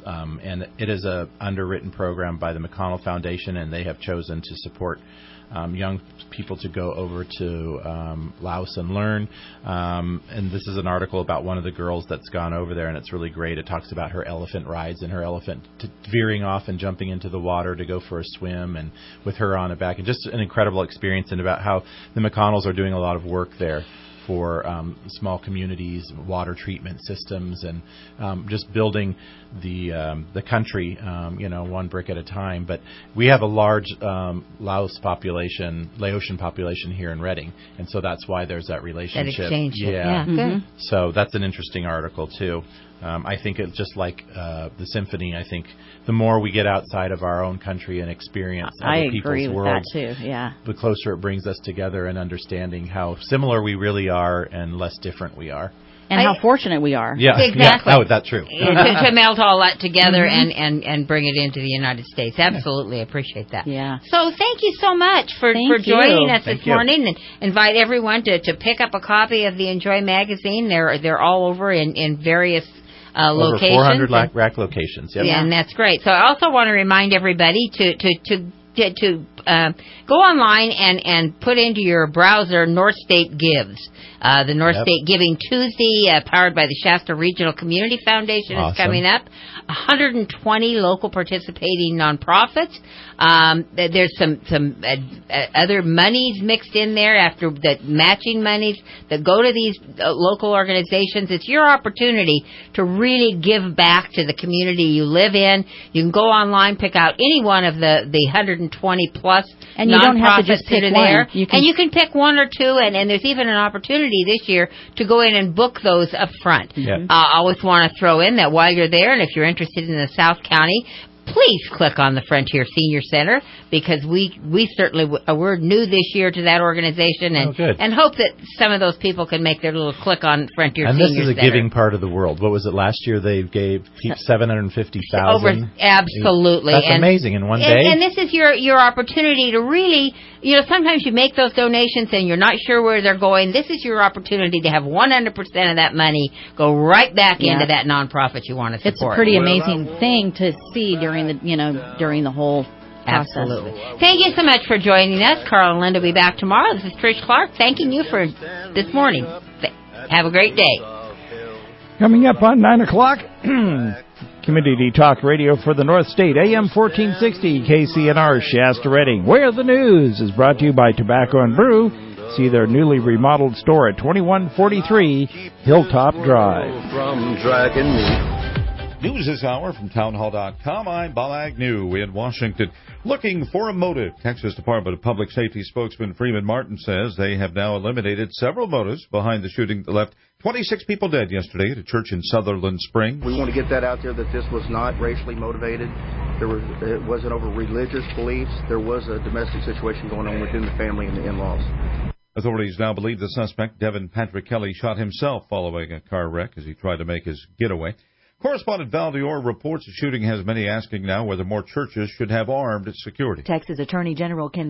Um, and it is a underwritten program by the McConnell Foundation, and they have chosen to support Um, young people to go over to um, Laos and learn. Um, and this is an article about one of the girls that's gone over there, and it's really great. It talks about her elephant rides and her elephant t- veering off and jumping into the water to go for a swim, and with her on her back, and just an incredible experience, and about how the McConnells are doing a lot of work there for um, small communities, water treatment systems, and um, just building the um, the country, um, you know, one brick at a time. But we have a large um, Laos population, Laotian population here in Reading, and so that's why there's that relationship. That exchange. Yeah, yeah mm-hmm. good. So that's an interesting article too. Um, I think it's just like uh, the symphony. I think the more we get outside of our own country and experience I other agree people's with worlds, that too. Yeah. the closer it brings us together and understanding how similar we really are and less different we are. And I, how fortunate we are. Yeah, exactly. Yeah. Oh, that's true. to, to melt all that together mm-hmm. and, and, and bring it into the United States. Absolutely appreciate that. Yeah. So thank you so much for, Thank for joining you. us Thank this you. morning, and invite everyone to, to pick up a copy of the Enjoy magazine. They're they're all over in, in various uh, Over locations. four hundred and, rack locations. Yep. Yeah, and that's great. So I also want to remind everybody to to to to, to uh, go online and, and put into your browser North State Gives. Uh, the North Yep. State Giving Tuesday, uh, powered by the Shasta Regional Community Foundation, Awesome. is coming up. one hundred twenty local participating nonprofits. Um, there's some some uh, uh, other monies mixed in there after that, matching monies that go to these uh, local organizations. It's your opportunity to really give back to the community you live in. You can go online, pick out any one of the, the one hundred twenty plus and you don't have to just pick that are one. there. You can and you can pick one or two, and, and there's even an opportunity this year to go in and book those up front. Yeah. Uh, I always want to throw in that while you're there, and if you're interested in the South County, please click on the Frontier Senior Center, because we we certainly w- we're new this year to that organization, and Oh, good. and hope that some of those people can make their little click on Frontier And Senior this is a Center. giving part of the world. What was it last year? They gave seven hundred fifty thousand. Over, absolutely. That's and, amazing in one and, day. And this is your your opportunity to really, you know, sometimes you make those donations and you're not sure where they're going. This is your opportunity to have one hundred percent of that money go right back Yeah. into that nonprofit you want to support. It's a pretty amazing thing to see during the, you know, during the whole process. Absolutely. Thank you so much for joining us. Carl and Linda will be back tomorrow. This is Trish Clark thanking you for this morning. Have a great day. Coming up on nine o'clock, Community Talk Radio for the North State, A M fourteen sixty, K C N R, Shasta Reading. Where the News is brought to you by Tobacco and Brew. See their newly remodeled store at twenty-one forty-three Hilltop Drive. From dragging me. News this hour from townhall dot com. I'm Bob Agnew in Washington. Looking for a motive. Texas Department of Public Safety spokesman Freeman Martin says they have now eliminated several motives behind the shooting that left twenty-six people dead yesterday at a church in Sutherland Springs. We want to get that out there, that this was not racially motivated. There was, it wasn't over religious beliefs. There was a domestic situation going on within the family and the in-laws. Authorities now believe the suspect, Devin Patrick Kelly, shot himself following a car wreck as he tried to make his getaway. Correspondent Val Dior reports the shooting has many asking now whether more churches should have armed security. Texas Attorney General Ken